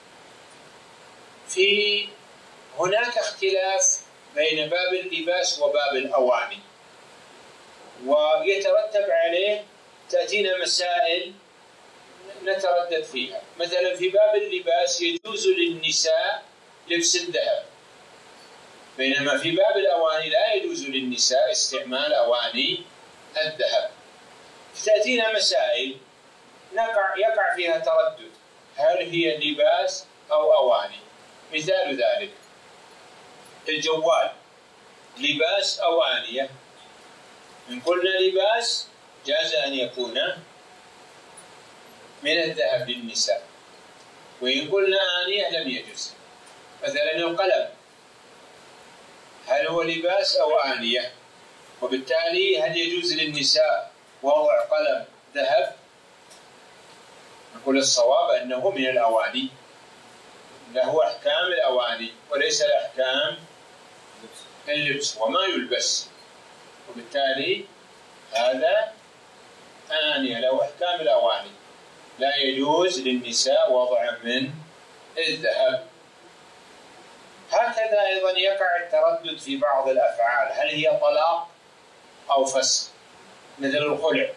هناك اختلاف بين باب اللباس وباب الأواني، ويترتب عليه تأتينا مسائل نتردد فيها. مثلا في باب اللباس يجوز للنساء لبس الذهب، بينما في باب الأواني لا يجوز للنساء استعمال أواني الذهب. تأتينا مسائل يقع فيها تردد. هل هي لباس أو أواني؟ مثال ذلك الجوال لباس أو آنية. إن قلنا لباس جاز أن يكون من الذهب للنساء، وإن قلنا آنية لم يجوز. مثلا القلم هل هو لباس أو آنية؟ وبالتالي هل يجوز للنساء وضع قلم ذهب؟ نقول الصواب أنه من الأواني، له أحكام الأواني وليس الأحكام اللبس وما يلبس، وبالتالي هذا آنية له أحكام الأواني، لا يجوز للنساء وضع من الذهب. هكذا أيضا يقع التردد في بعض الأفعال، هل هي طلاق أو فسخ؟ مثل الخلع،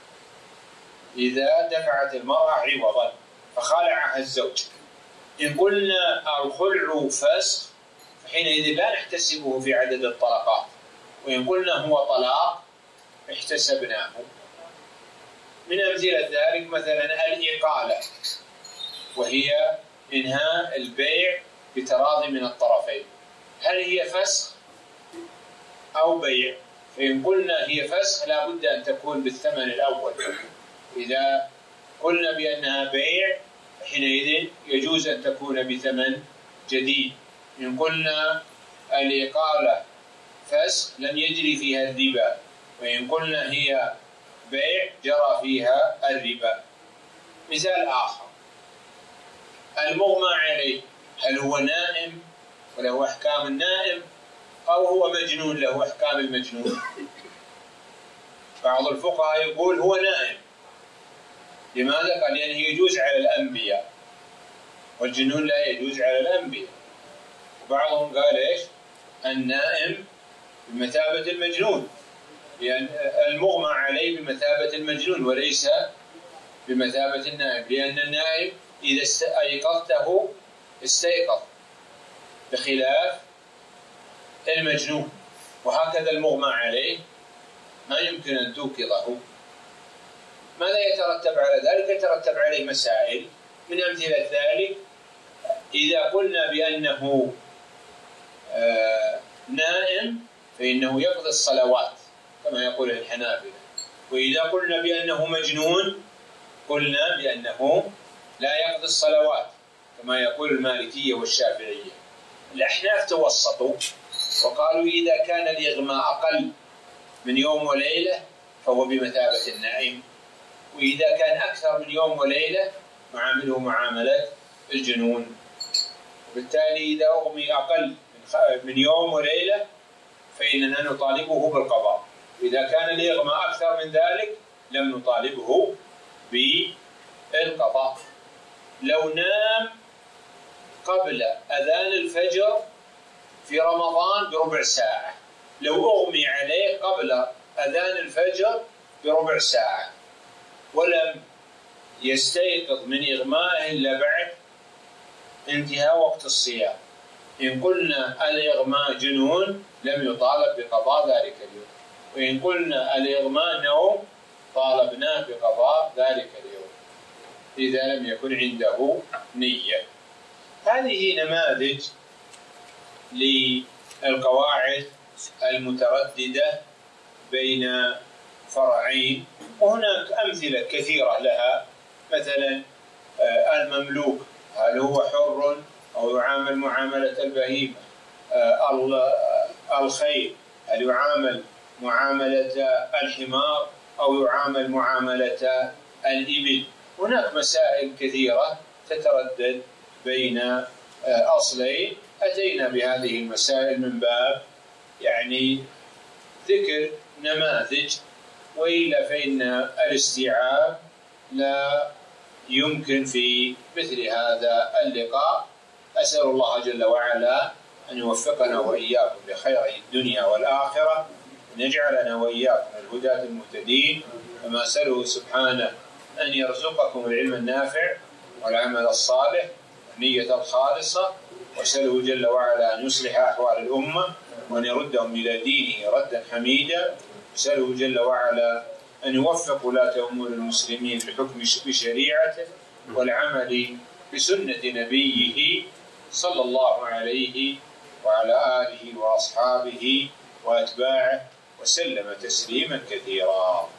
إذا دفعت المرأة عوضا فخالعها الزوج، إن قلنا الخلع فسخ فحينئذ لا نحتسبه في عدد الطلقات، وإن قلنا هو طلاق احتسبناه. من أمثلة ذلك مثلا الإقالة، وهي إنهاء البيع بتراضي من الطرفين، هل هي فسخ أو بيع؟ فإن قلنا هي فسخ لا بد أن تكون بالثمن الأول، إذا قلنا بأنها بيع حينئذ يجوز أن تكون بثمن جديد. إن قلنا الإقالة فسخ لم يجري فيها الربا، وإن قلنا هي بيع جرى فيها الربا. مثال آخر المغمى عليه، هل هو نائم وله أحكام النائم أو هو مجنون له أحكام المجنون؟ بعض الفقهاء يقول هو نائم. لماذا؟ قال لأنه يجوز على الأنبياء والجنون لا يجوز على الأنبياء. وبعضهم قال إيش؟ النائم بمثابة المجنون، لأن المغمى عليه بمثابة المجنون وليس بمثابة النائم، لأن النائم إذا أيقظته استيقظ بخلاف المجنون، وهكذا المغمى عليه ما يمكن أن توقظه. ماذا يترتب على ذلك؟ يترتب عليه مسائل. من أمثلة ذلك إذا قلنا بأنه نائم فإنه يقضي الصلوات كما يقول الحنابلة، وإذا قلنا بأنه مجنون قلنا بأنه لا يقضي الصلوات كما يقول المالكية والشافعية. الأحناف توسطوا وقالوا إذا كان الإغماء أقل من يوم وليلة فهو بمثابة النائم، وإذا كان أكثر من يوم وليلة نعامله معاملة الجنون. وبالتالي إذا أغمي أقل من يوم وليلة فإننا نطالبه بالقضاء، إذا كان الإغماء أكثر من ذلك لم نطالبه بالقضاء. لو نام قبل أذان الفجر في رمضان بربع ساعة، لو أغمي عليه قبل أذان الفجر بربع ساعة ولم يستيقظ من إغمائه إلا بعد انتهاء وقت الصيام، إن قلنا الإغماء جنون لم يطالب بقضاء ذلك اليوم، وإن قلنا الإغماء نوم طالبناه بقضاء ذلك اليوم إذا لم يكن عنده نية. هذه نماذج للقواعد المترددة بين فرعين، وهناك أمثلة كثيرة لها. مثلا المملوك هل هو حر أو يعامل معاملة البهيمة؟ الخيل هل يعامل معاملة الحمار أو يعامل معاملة الإبل؟ هناك مسائل كثيرة تتردد بين أصلين. أتينا بهذه المسائل من باب يعني ذكر نماذج، وإلا فإن الاستيعاب لا يمكن في مثل هذا اللقاء. أسأل الله جل وعلا أن يوفقنا وإياكم لخير الدنيا والآخرة، أن يجعلنا وإياكم الهداة المهتدين، كما أسأله سبحانه أن يرزقكم العلم النافع والعمل الصالح والنية الخالصة، وأسأله جل وعلا أن يصلح أحوال الأمة وأن يردهم إلى دينه ردا حميدا. أسأله جل وعلا أن يوفق ولاة أمور المسلمين للحكم بشريعته والعمل بسنة نبيه صلى الله عليه وعلى آله وأصحابه وأتباعه وسلم تسليما كثيرا.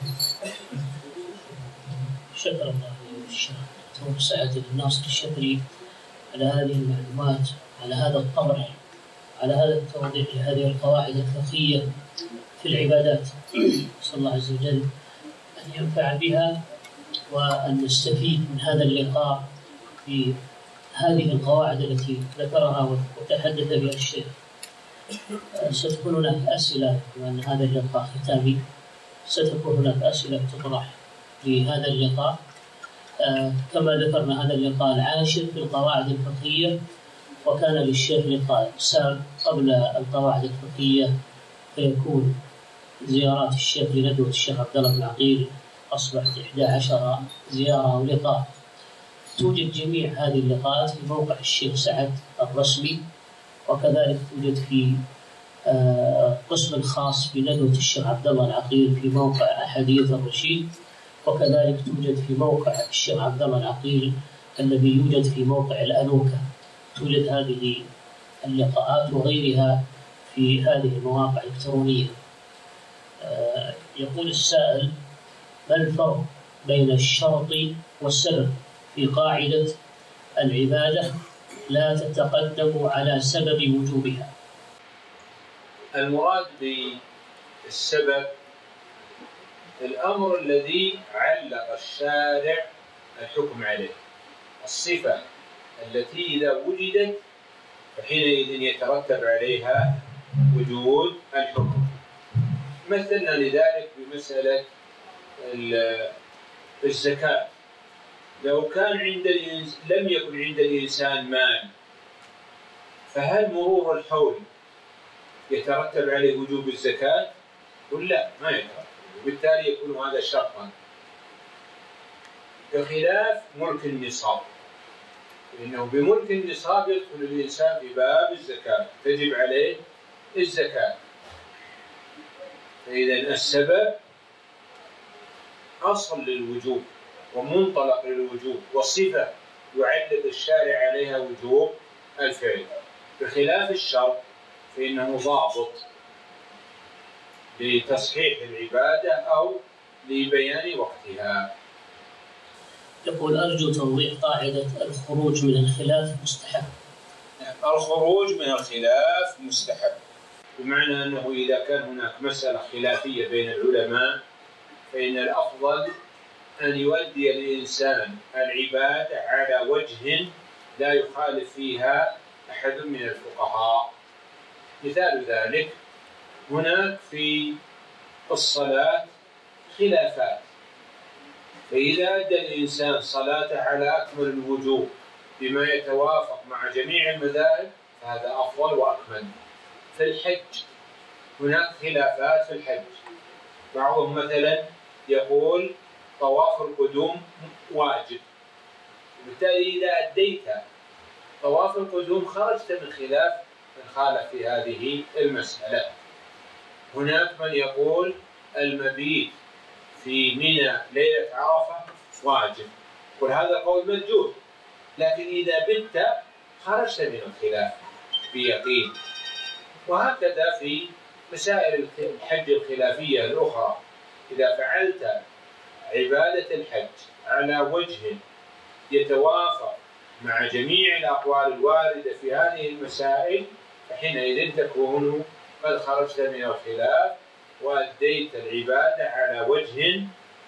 شكر الله للشيخ دكتور سعد الناصر الشبري على هذه المعلومات، على هذا الطرح، على هذا التوضيح لهذه القواعد الفقهية في العبادات. نسأل الله عز وجل أن ينفع بها وأن نستفيد من هذا اللقاء في هذه القواعد التي ذكرها وتحدث بها الشيخ. ستكون هناك أسئلة، وأن هذا اللقاء ختامي، ستكون هناك أسئلة تطرح لهذا اللقاء. كما ذكرنا هذا اللقاء العاشر في القواعد الفقهية، وكان للشيخ لقاء سابق قبل القواعد الفقهية، فيكون زيارات الشيخ لندوة الشيخ عبد الله بن عقيل أصبحت 11 زيارة ولقاء. توجد جميع هذه اللقاءات في موقع الشيخ سعد الرسمي، وكذلك توجد في قسم خاص بندوة الشيخ عبد الله العقيل في موقع أحاديث الرشيد، وكذلك توجد في موقع الشيخ عبد الله العقيل الذي يوجد في موقع الأنوكة. توجد هذه اللقاءات وغيرها في هذه المواقع الإلكترونية. يقول السائل: ما الفرق بين الشرط والسبب في قاعدة العبادة لا تتقدم على سبب وجوبها؟ المراد بالسبب الأمر الذي علق الشارع الحكم عليه، الصفة التي إذا وجدت فحينئذ يترتب عليها وجود الحكم. مثلنا لذلك بمسألة الزكاة. لو كان لم يكن عند الإنسان مال، فهل مرور الحول يترتب عليه وجوب الزكاة؟ قل لا، ما يترتب، وبالتالي يكون هذا شرطا، بخلاف ملك النصاب، لأنه بملك النصاب يدخل الإنسان في باب الزكاة، تجب عليه الزكاة. فإذا السبب أصل للوجوب ومنطلق للوجوب، والصفة يعلق الشارع عليها وجوب الفعل، بخلاف الشرط فإنه ضابط لتصحيح العبادة أو لبيان وقتها. يقول: أرجو توضيح قاعدة الخروج من الخلاف مستحب. الخروج من الخلاف مستحب، بمعنى أنه إذا كان هناك مسألة خلافية بين العلماء فإن الأفضل أن يؤدي الإنسان العبادة على وجه لا يخالف فيها أحد من الفقهاء. مثال ذلك: هناك في الصلاة خلافات، فإذا أدى الإنسان صلاة على أكمل الوجوه بما يتوافق مع جميع المذاهب فهذا أفضل وأكمل. في الحج هناك خلافات في الحج، بعضهم مثلا يقول طواف القدوم واجب، وبالتالي إذا أديت طواف القدوم خرجت من خلاف من خالف في هذه المسألة. هناك من يقول المبيت في منى ليلة عرفة واجب، وهذا قول مرجوح، لكن إذا بت خرجت من الخلاف بيقين. وهكذا في مسائل الحج الخلافية الأخرى، إذا فعلت عبادة الحج على وجه يتوافق مع جميع الأقوال الواردة في هذه المسائل فحينئذ تكون قد خرجت من الخلاف وأديت العبادة على وجه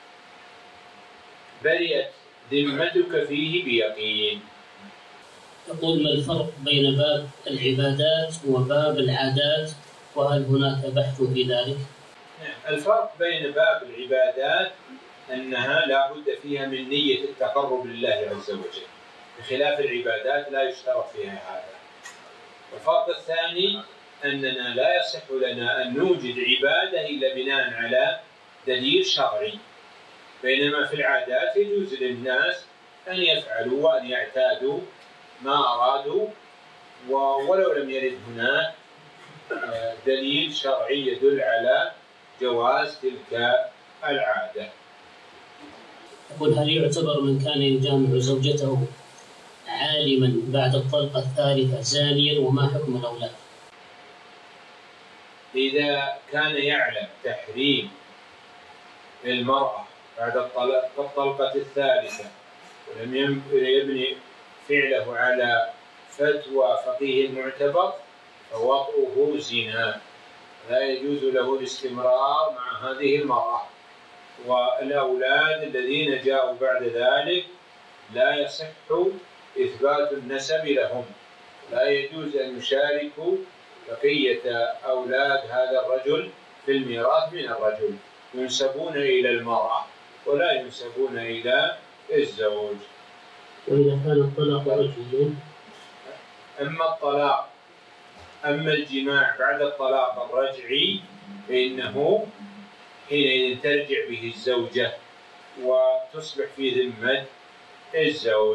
برئت ذمتك فيه بيقين. يقول: ما الفرق بين باب العبادات وباب العادات، وهل هناك بحث في ذلك؟ الفرق بين باب العبادات أنها لا بد فيها من نية التقرب لله عز وجل، بخلاف العبادات لا يشترط فيها هذا. والفرق الثاني أننا لا يصح لنا أن نوجد عبادة إلا بناء على دليل شرعي، بينما في العادات يجوز للناس أن يفعلوا وأن يعتادوا ما أرادوا ولو لم يرد هناك دليل شرعي يدل على جواز تلك العادة. يقول: هل يعتبر من كان يجامع زوجته عالما بعد الطلقة الثالثة زانيا، وما حكم الأولاد؟ إذا كان يعلم تحريم المرأة بعد الطلقة الثالثة ولم يبني فعله على فتوى فقيه معتبر فوطئه زنا، لا يجوز له الاستمرار مع هذه المرأة. والأولاد الذين جاءوا بعد ذلك لا يصح إثبات النسب لهم، لا يجوز أن يشاركوا بقية أولاد هذا الرجل في الميراث من الرجل، ينسبون إلى المرأة ولا ينسبون إلى الزوج. وإذا كان الطلاق رجعي؟ أما الجماع بعد الطلاق الرجعي فإنه حينئذ ترجع به الزوجة وتصبح في ذمة الزوج.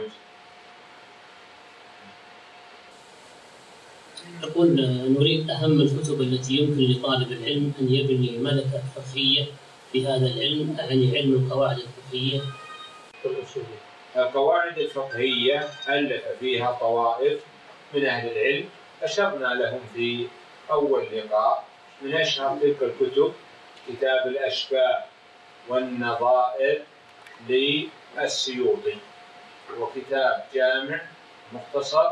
يقول: نريد أهم الكتب التي يمكن لطالب العلم أن يبني ملكة فقهية في هذا العلم، أعني علم القواعد الفقهية والأصولية. القواعد الفقهية ألف فيها طوائف من أهل العلم، أشرنا لهم في أول لقاء. من أشهر تلك الكتب كتاب الأشباه والنظائر للسيوطي، وكتاب جامع مختصر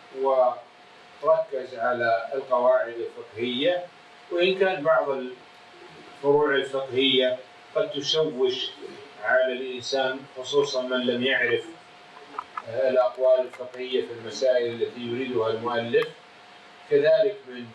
وركز على القواعد الفقهية، وإن كان بعض الفروع الفقهية قد تشوش على الإنسان خصوصا من لم يعرف الأقوال الفقهية في المسائل التي يريدها المؤلف. كذلك من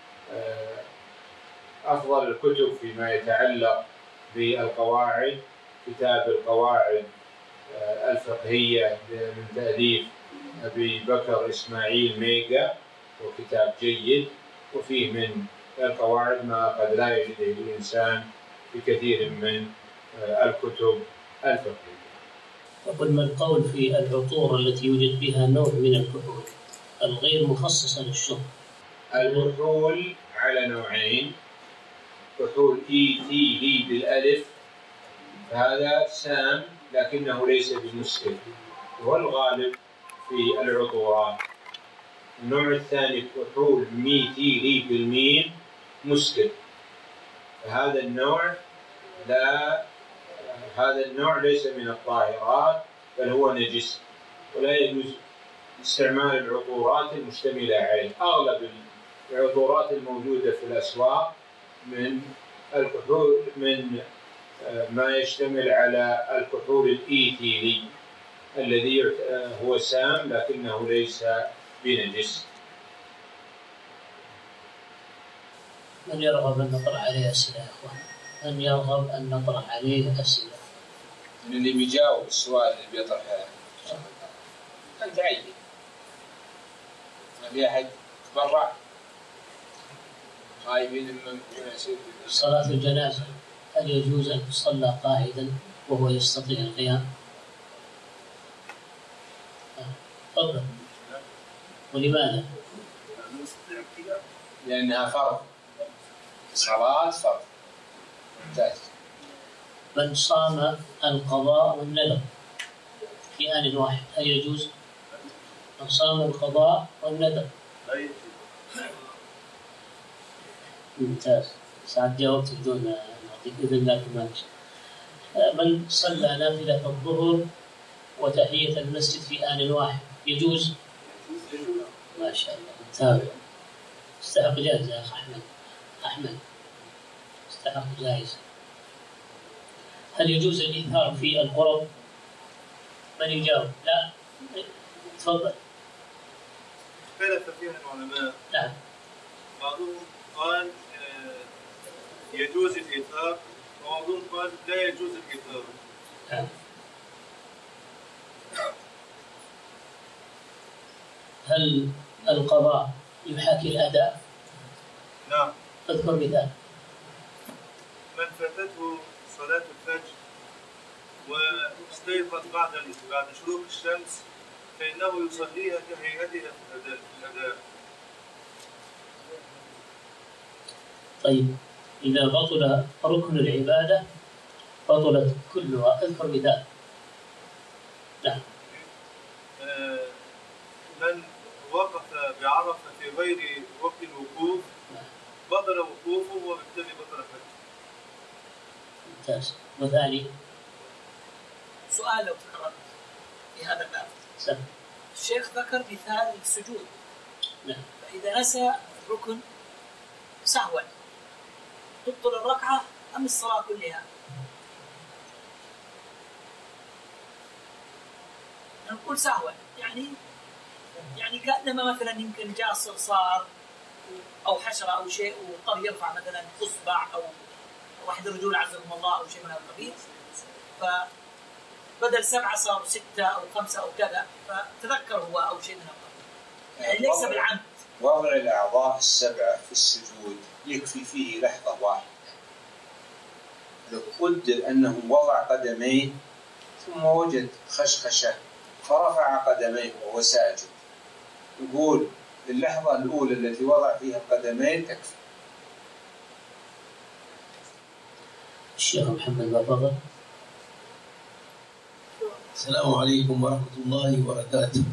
أفضل الكتب فيما يتعلق بالقواعد كتاب القواعد الفقهية من تأليف أبي بكر إسماعيل ميغا، وكتاب جيد وفيه من القواعد ما قد لا يجده الإنسان في كثير من الكتب الفقهية. يقول: ما القول في العطور التي يوجد بها نوع من الكحول الغير مخصصة للشرب؟ الكحول على نوعين: كحول إيثيلي بالألف، هذا سام لكنه ليس بمسكر، وهو الغالب في العطورات. النوع الثاني كحول ميثيلي بالميم مسكر، هذا النوع ليس من الطاهرات بل هو نجس، ولا يجوز استعمال العطورات المشتملة عليه. أغلب العطورات الموجودة في الأسواق من الكحول من ما يشتمل على الكحول الإيثيلي الذي هو سام لكنه ليس بنجس. من يرغب أن نطرح عليه أسئلة يا أخوان؟ من يرغب أن نطرح عليه أسئلة؟ من اللي بيجاوب السؤال اللي بيطرحه أنت عيني. ما في أحد تبرع؟ خايفين من يصير صلاة الجنازة هل يجوز أن تصلى قاعدا وهو يستطيع القيام؟ تفضل. ولماذا؟ لأنها فرض، صلاة فرض. ممتاز. من صام القضاء والنذر في آن واحد هل يجوز؟ من صام القضاء والنذر. ممتاز. ساعات جاوبت بدون نعطيك إذن لكن ما من صلى نافلة الظهر وتحية المسجد في آن واحد يجوز؟ ما شاء الله متابع. استحق جائزة يا أخ أحمد استحق جائزة. هل يجوز الإيثار في القرب؟ من يجاوب؟ لا تفضل. اختلف فيها العلماء. نعم. بعضهم قال يجوز الإيثار، وبعضهم قال لا يجوز الإيثار. نعم. هل القضاء يحاكي الأداء؟ نعم. اذكر مثال. من فاتته صلاة الفجر واستيقظ بعد شروق الشمس فإنه يصليها كهيئتها في الأداء. طيب إذا بطل ركن العبادة بطلت كلها، اذكر مثال. بطل وقوفه وبالتالي بطل حجه. ممتاز. وثاني سؤال لو تكرر في هذا الباب. سهل. الشيخ ذكر مثال السجود. نعم. فإذا نسى الركن سهوا تبطل الركعة أم الصلاة كلها؟ نقول سهوا يعني كأنما مثلا يمكن جاء صرصار أو حشرة أو شيء واضطر يرفع مثلا إصبع أو واحد رجول عزهم الله أو شيء من هذا القبيل، فبدل 7 صار 6 أو 5 أو كذا، فتذكر هو أو شيء من هذا القبيل، يعني ليس بالعمد. وضع الأعضاء السبعة في السجود يكفي فيه لحظة واحدة. لو قدر أنه وضع قدميه ثم وجد خشخشة فرفع قدميه وهو ساجد، يقول اللحظة الأولى التي وضع فيها القدمين تكفي. الشيخ محمد بافضل. السلام عليكم ورحمة الله وبركاته.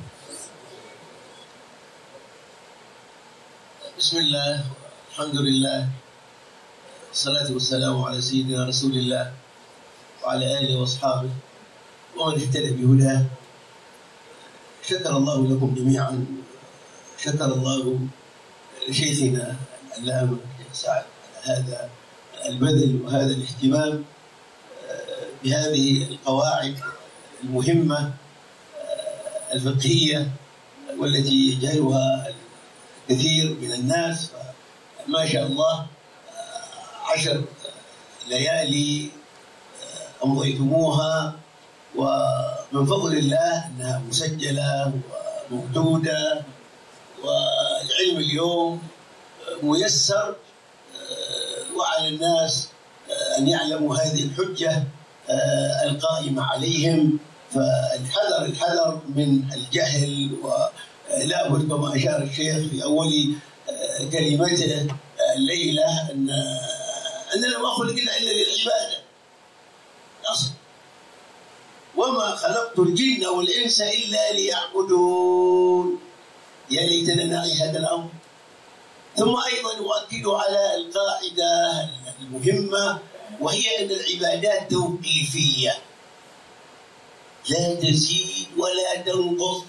بسم الله، الحمد لله، والصلاة والسلام على سيدنا رسول الله وعلى آله وأصحابه ومن اهتدى بهداه. شكر الله لكم جميعا، شكر الله لشيخنا العلامة سعد هذا البذل وهذا الاهتمام بهذه القواعد المهمة الفقهية والتي يجهلها كثير من الناس. ما شاء الله 10 ليالي أمضيتموها، ومن فضل الله أنها مسجلة وموجودة، والعلم اليوم ميسر، وعلى الناس أن يعلموا هذه الحجة القائمة عليهم. فالحذر من الجهل، ولا بد كما أشار الشيخ في أول كلمته الليلة أننا ما خلقنا إلا للعبادة أصلا، وما خلقت الجن والإنس إلا ليعبدون. يا ليتنا نعي هذا الأمر. ثم أيضا يؤكد على القاعدة المهمة، وهي أن العبادات توقيفية لا تزيد ولا تنقص.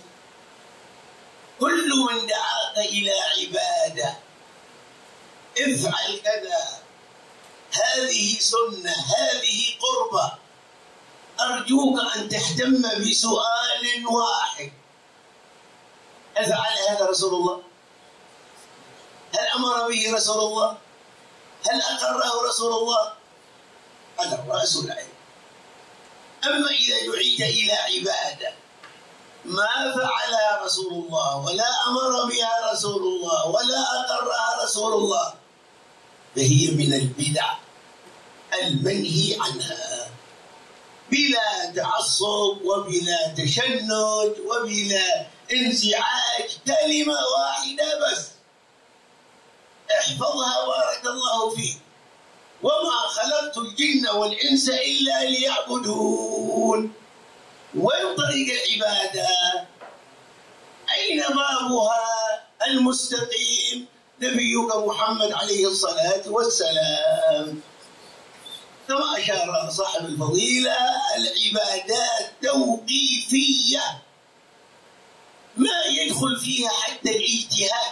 كل من دعاك إلى عبادة افعل كذا، هذه سنة، هذه قربة، أرجوك أن تهتم بسؤال واحد: هل فعل هذا رسول الله؟ هل أمر به رسول الله؟ هل أقره رسول الله؟ هذا رأس العلم. أما إذا دعيت إلى عبادة ما فعلها رسول الله ولا أمر بها رسول الله ولا أقرها رسول الله فهي من البدع المنهي عنها، بلا تعصب وبلا تشنج وبلا انزعاج. كلمة واحدة بس احفظها بارك الله فيك: وما خلقت الجن والإنس إلا ليعبدون. وين طريق العبادة؟ أين بابها المستقيم؟ نبيك محمد عليه الصلاة والسلام. كما أشار صاحب الفضيلة: العبادات توقيفية ما يدخل فيها حتى الاجتهاد.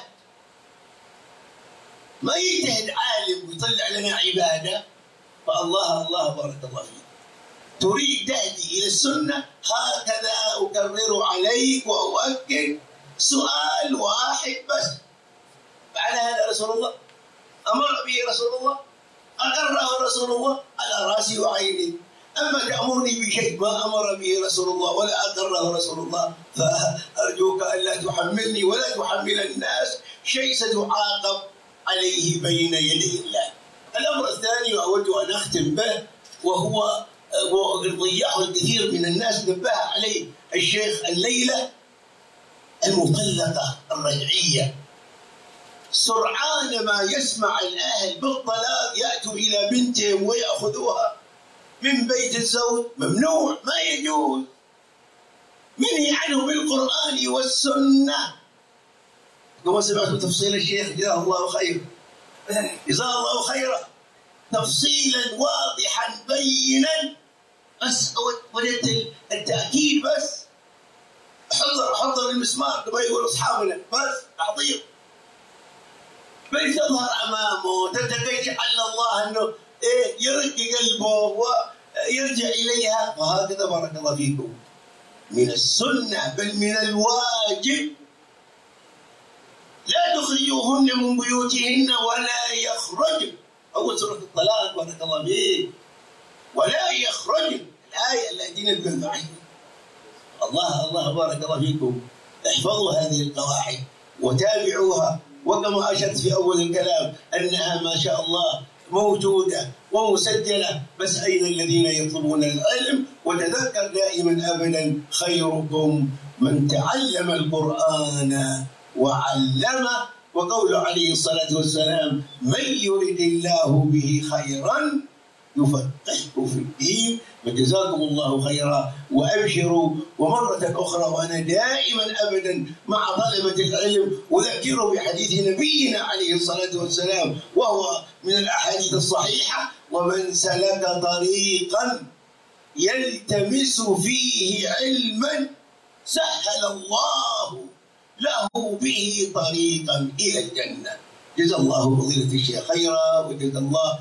ما يجتهد عالم ويطلع لنا عبادة، فالله الله بارك الله فيك. تريد تهدي إلى السنة، هكذا أكرر عليك وأؤكد: سؤال واحد بس: فعل هذا رسول الله؟ أمر به رسول الله؟ أقره رسول الله؟ على رأسي وعيني. أما تأمرني بشيء ما أمر به رسول الله ولا أقره رسول الله، فأرجوك ألا تحملني ولا تحمل الناس شيء ستعاقب عليه بين يدي الله. الأمر الثاني وأود أن أختم به، وهو ضيعه الكثير من الناس نبه عليه الشيخ الليلة: المطلقة الرجعية. سرعان ما يسمع الأهل بالطلاق يأتوا إلى بنتهم ويأخذوها من بيت الزوج. ممنوع، ما يجوز، منهي عنه بالقرآن والسنة. كما سمعت تفصيل الشيخ جزاه الله خير. جزاه الله خيرا تفصيلا واضحا بينا. بس وجدت التأكيد، بس حضر المسمار كما يقول أصحابنا، بس تحضير بل تظهر أمامه، تتكشف على الله أنه يرق قلبه ويرجع إليها. وهكذا بارك الله فيكم من السنة بل من الواجب لا تخرجوهن من بيوتهن ولا يخرجن. أول سورة الطلاق بارك الله فيك، ولا يخرجن، الآية التي نبه عليها. الله بارك الله فيكم، احفظوا هذه القواعد وتابعوها، وكما أشرت في أول الكلام أنها ما شاء الله موجودة ومسجلة. بس أين الذين يطلبون العلم؟ وتذكر دائما أبدا خيركم من تعلم القرآن وعلمه، وقوله عليه الصلاة والسلام من يرد الله به خيرا يفقهه في الدين. وجزاكم الله خيرا وأبشروا. ومرة أخرى وأنا دائما أبدا مع طلبة العلم أذكره بحديث نبينا عليه الصلاة والسلام، وهو من الأحاديث الصحيحة: ومن سلك طريقا يلتمس فيه علما سهل الله له به طريقا إلى الجنة. جزا الله فضيلة الشيخ خيرا، وجزا الله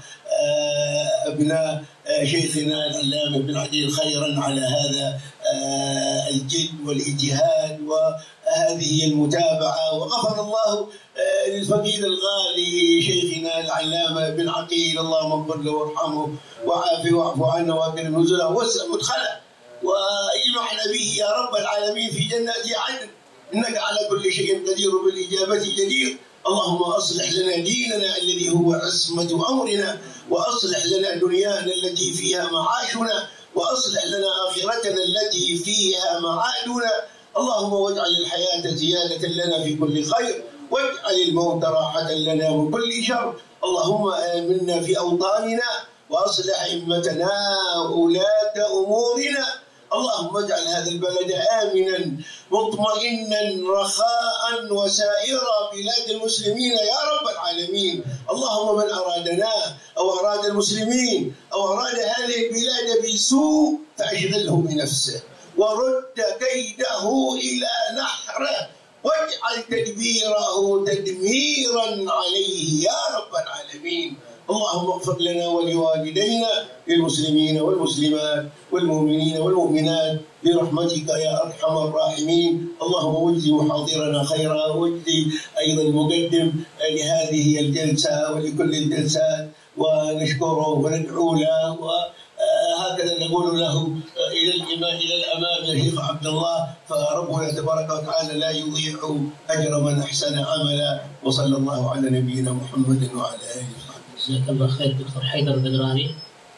أبناء شيخنا العلامة بن عدي خيرا على هذا الجد والاجتهاد وهذه المتابعة. وغفر الله للفقيد الغالي شيخنا العلامة بن عقيل، اللهم اغفر له وارحمه وعافه واعف عنه واكرم نزله ووسع مدخله واجمعنا به يا رب العالمين في جنات عدن، إنك على كل شيء قدير بالإجابة جدير. اللهم أصلح لنا ديننا الذي هو عصمة أمرنا، وأصلح لنا دنيانا التي فيها معاشنا، وأصلح لنا آخرتنا التي فيها معادنا. اللهم واجعل الحياة زيادة لنا في كل خير، واجعل الموت راحة لنا من كل شر. اللهم آمنا في أوطاننا، وأصلح أئمتنا وولاة أمورنا. اللهم اجعل هذا البلد آمنا مطمئنا رخاء وسائر بلاد المسلمين يا رب العالمين. اللهم من أرادنا أو أراد المسلمين أو أراد هذه البلاد بسوء فأشغله بنفسه ورد كيده إلى نحره، واجعل تدبيره تدميرا عليه يا رب العالمين. اللهم اغفر لنا ولوالدينا للمسلمين والمسلمات والمؤمنين والمؤمنات برحمتك يا أرحم الراحمين. اللهم واجزي محاضرنا خيرا، واجزي أيضا المقدم لهذه الجلسة ولكل الجلسات، ونشكره وندعو له، وهكذا نقول له إلى الأمام يا شيخ عبد الله، فربنا تبارك وتعالى لا يضيع أجر من أحسن عملا. وصلى الله على نبينا محمد وعلى آله وصحبه. جزاك الله خير دكتور حيدر البدراني.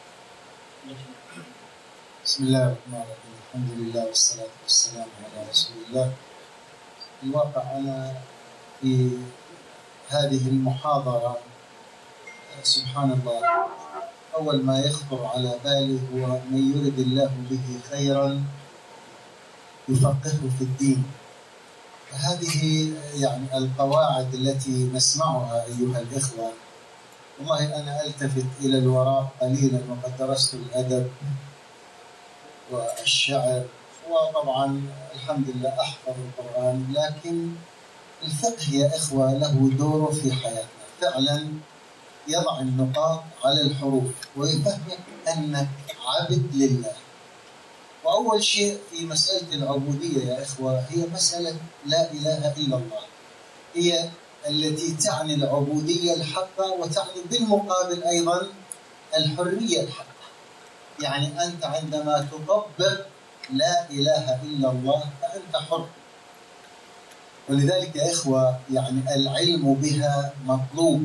بسم الله الرحمن الرحيم، الحمد لله والصلاة والسلام على رسول الله. الواقع أنا في هذه المحاضرة سبحان الله أول ما يخطر على بالي هو من يرد الله به خيرا يفقهه في الدين. هذه يعني القواعد التي نسمعها أيها الإخوة. والله أنا ألتفت إلى الوراء قليلا، وقد درست الأدب والشعر، وطبعا الحمد لله أحفظ القرآن، لكن الفقه يا إخوة له دوره في حياتنا. فعلا يضع النقاط على الحروف ويفهمك أنك عبد لله. وأول شيء في مسألة العبودية يا إخوة هي مسألة لا إله إلا الله، هي التي تعني العبودية الحقة، وتعني بالمقابل أيضا الحرية الحقة. يعني أنت عندما تطبق لا إله إلا الله فأنت حر. ولذلك يا إخوة يعني العلم بها مطلوب.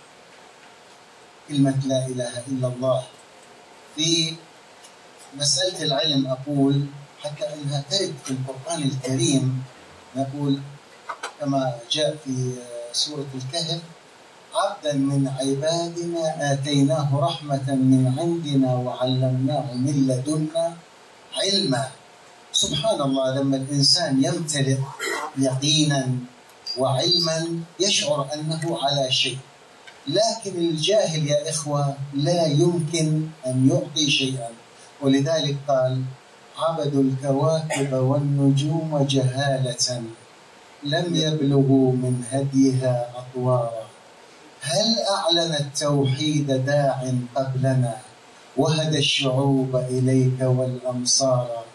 كلمة لا إله إلا الله في مسألة العلم أقول حتى أنها ترد في القرآن الكريم، نقول كما جاء في سورة الكهف: عبدا من عبادنا آتيناه رحمة من عندنا وعلمناه من لدنا علما. سبحان الله، لما الإنسان يمتلئ يقينا وعلما يشعر أنه على شيء. لكن الجاهل يا إخوة لا يمكن أن يعطي شيئا، ولذلك قال: عبدوا الكواكب والنجوم جهالة لم يبلغوا من هديها أطوارا، هل أعلن التوحيد داع قبلنا وهدى الشعوب إليك والأمصار.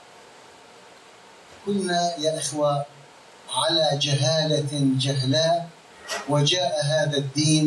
كنا يا إخوة على جهالة جهلاء، وجاء هذا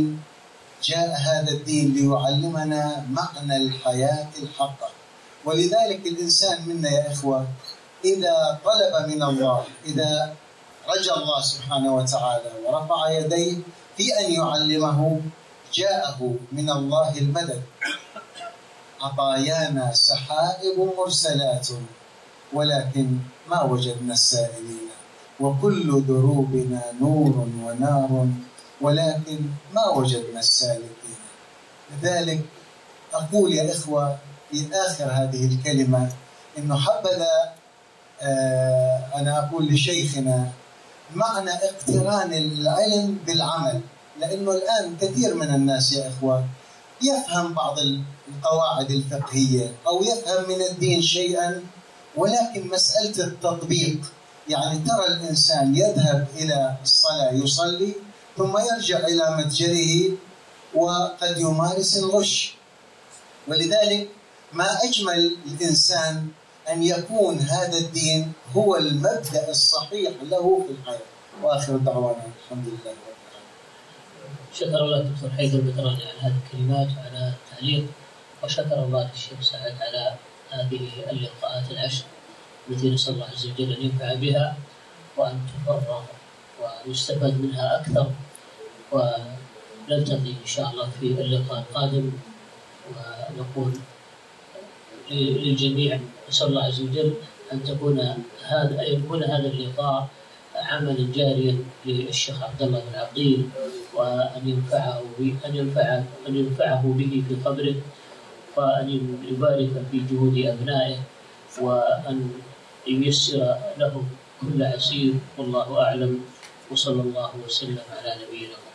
الدين ليعلمنا معنى الحياة الحقة. ولذلك الإنسان منا يا إخوة إذا طلب من الله، إذا رجا الله سبحانه وتعالى ورفع يديه في أن يعلمه، جاءه من الله المدد. عطايانا سحائب مرسلات ولكن ما وجدنا السائلين، وكل دروبنا نور ونار ولكن ما وجدنا السالكين. لذلك أقول يا إخوة في آخر هذه الكلمة إنه حبذا أنا أقول لشيخنا معنى اقتران العلم بالعمل، لأنه الآن كثير من الناس يا إخوة يفهم بعض القواعد الفقهية أو يفهم من الدين شيئا، ولكن مسألة التطبيق، يعني ترى الإنسان يذهب إلى الصلاة يصلي ثم يرجع إلى متجره وقد يمارس الغش. ولذلك ما أجمل الإنسان أن يكون هذا الدين هو المبدأ الصحيح له في الحياة. وآخر دعوانا الحمد لله رب العالمين. شكر الله دكتور حيدر البتراني على هذه الكلمات وعلى التعليق، وشكر الله الشيخ سعد على هذه اللقاءات العشر التي نسأل الله عز وجل أن ينفع بها وأن تفرغ ويستفاد منها أكثر، ونلتقي إن شاء الله في اللقاء القادم. ونقول للجميع نسأل الله عز وجل أن يكون هذا اللقاء عملا جاريا للشيخ عبد الله بن عقيل، وأن ينفعه به في قبره، وأن يبارك في جهود أبنائه، وأن ييسر لهم كل عسير. والله أعلم، وصلى الله وسلم على نبينا محمد.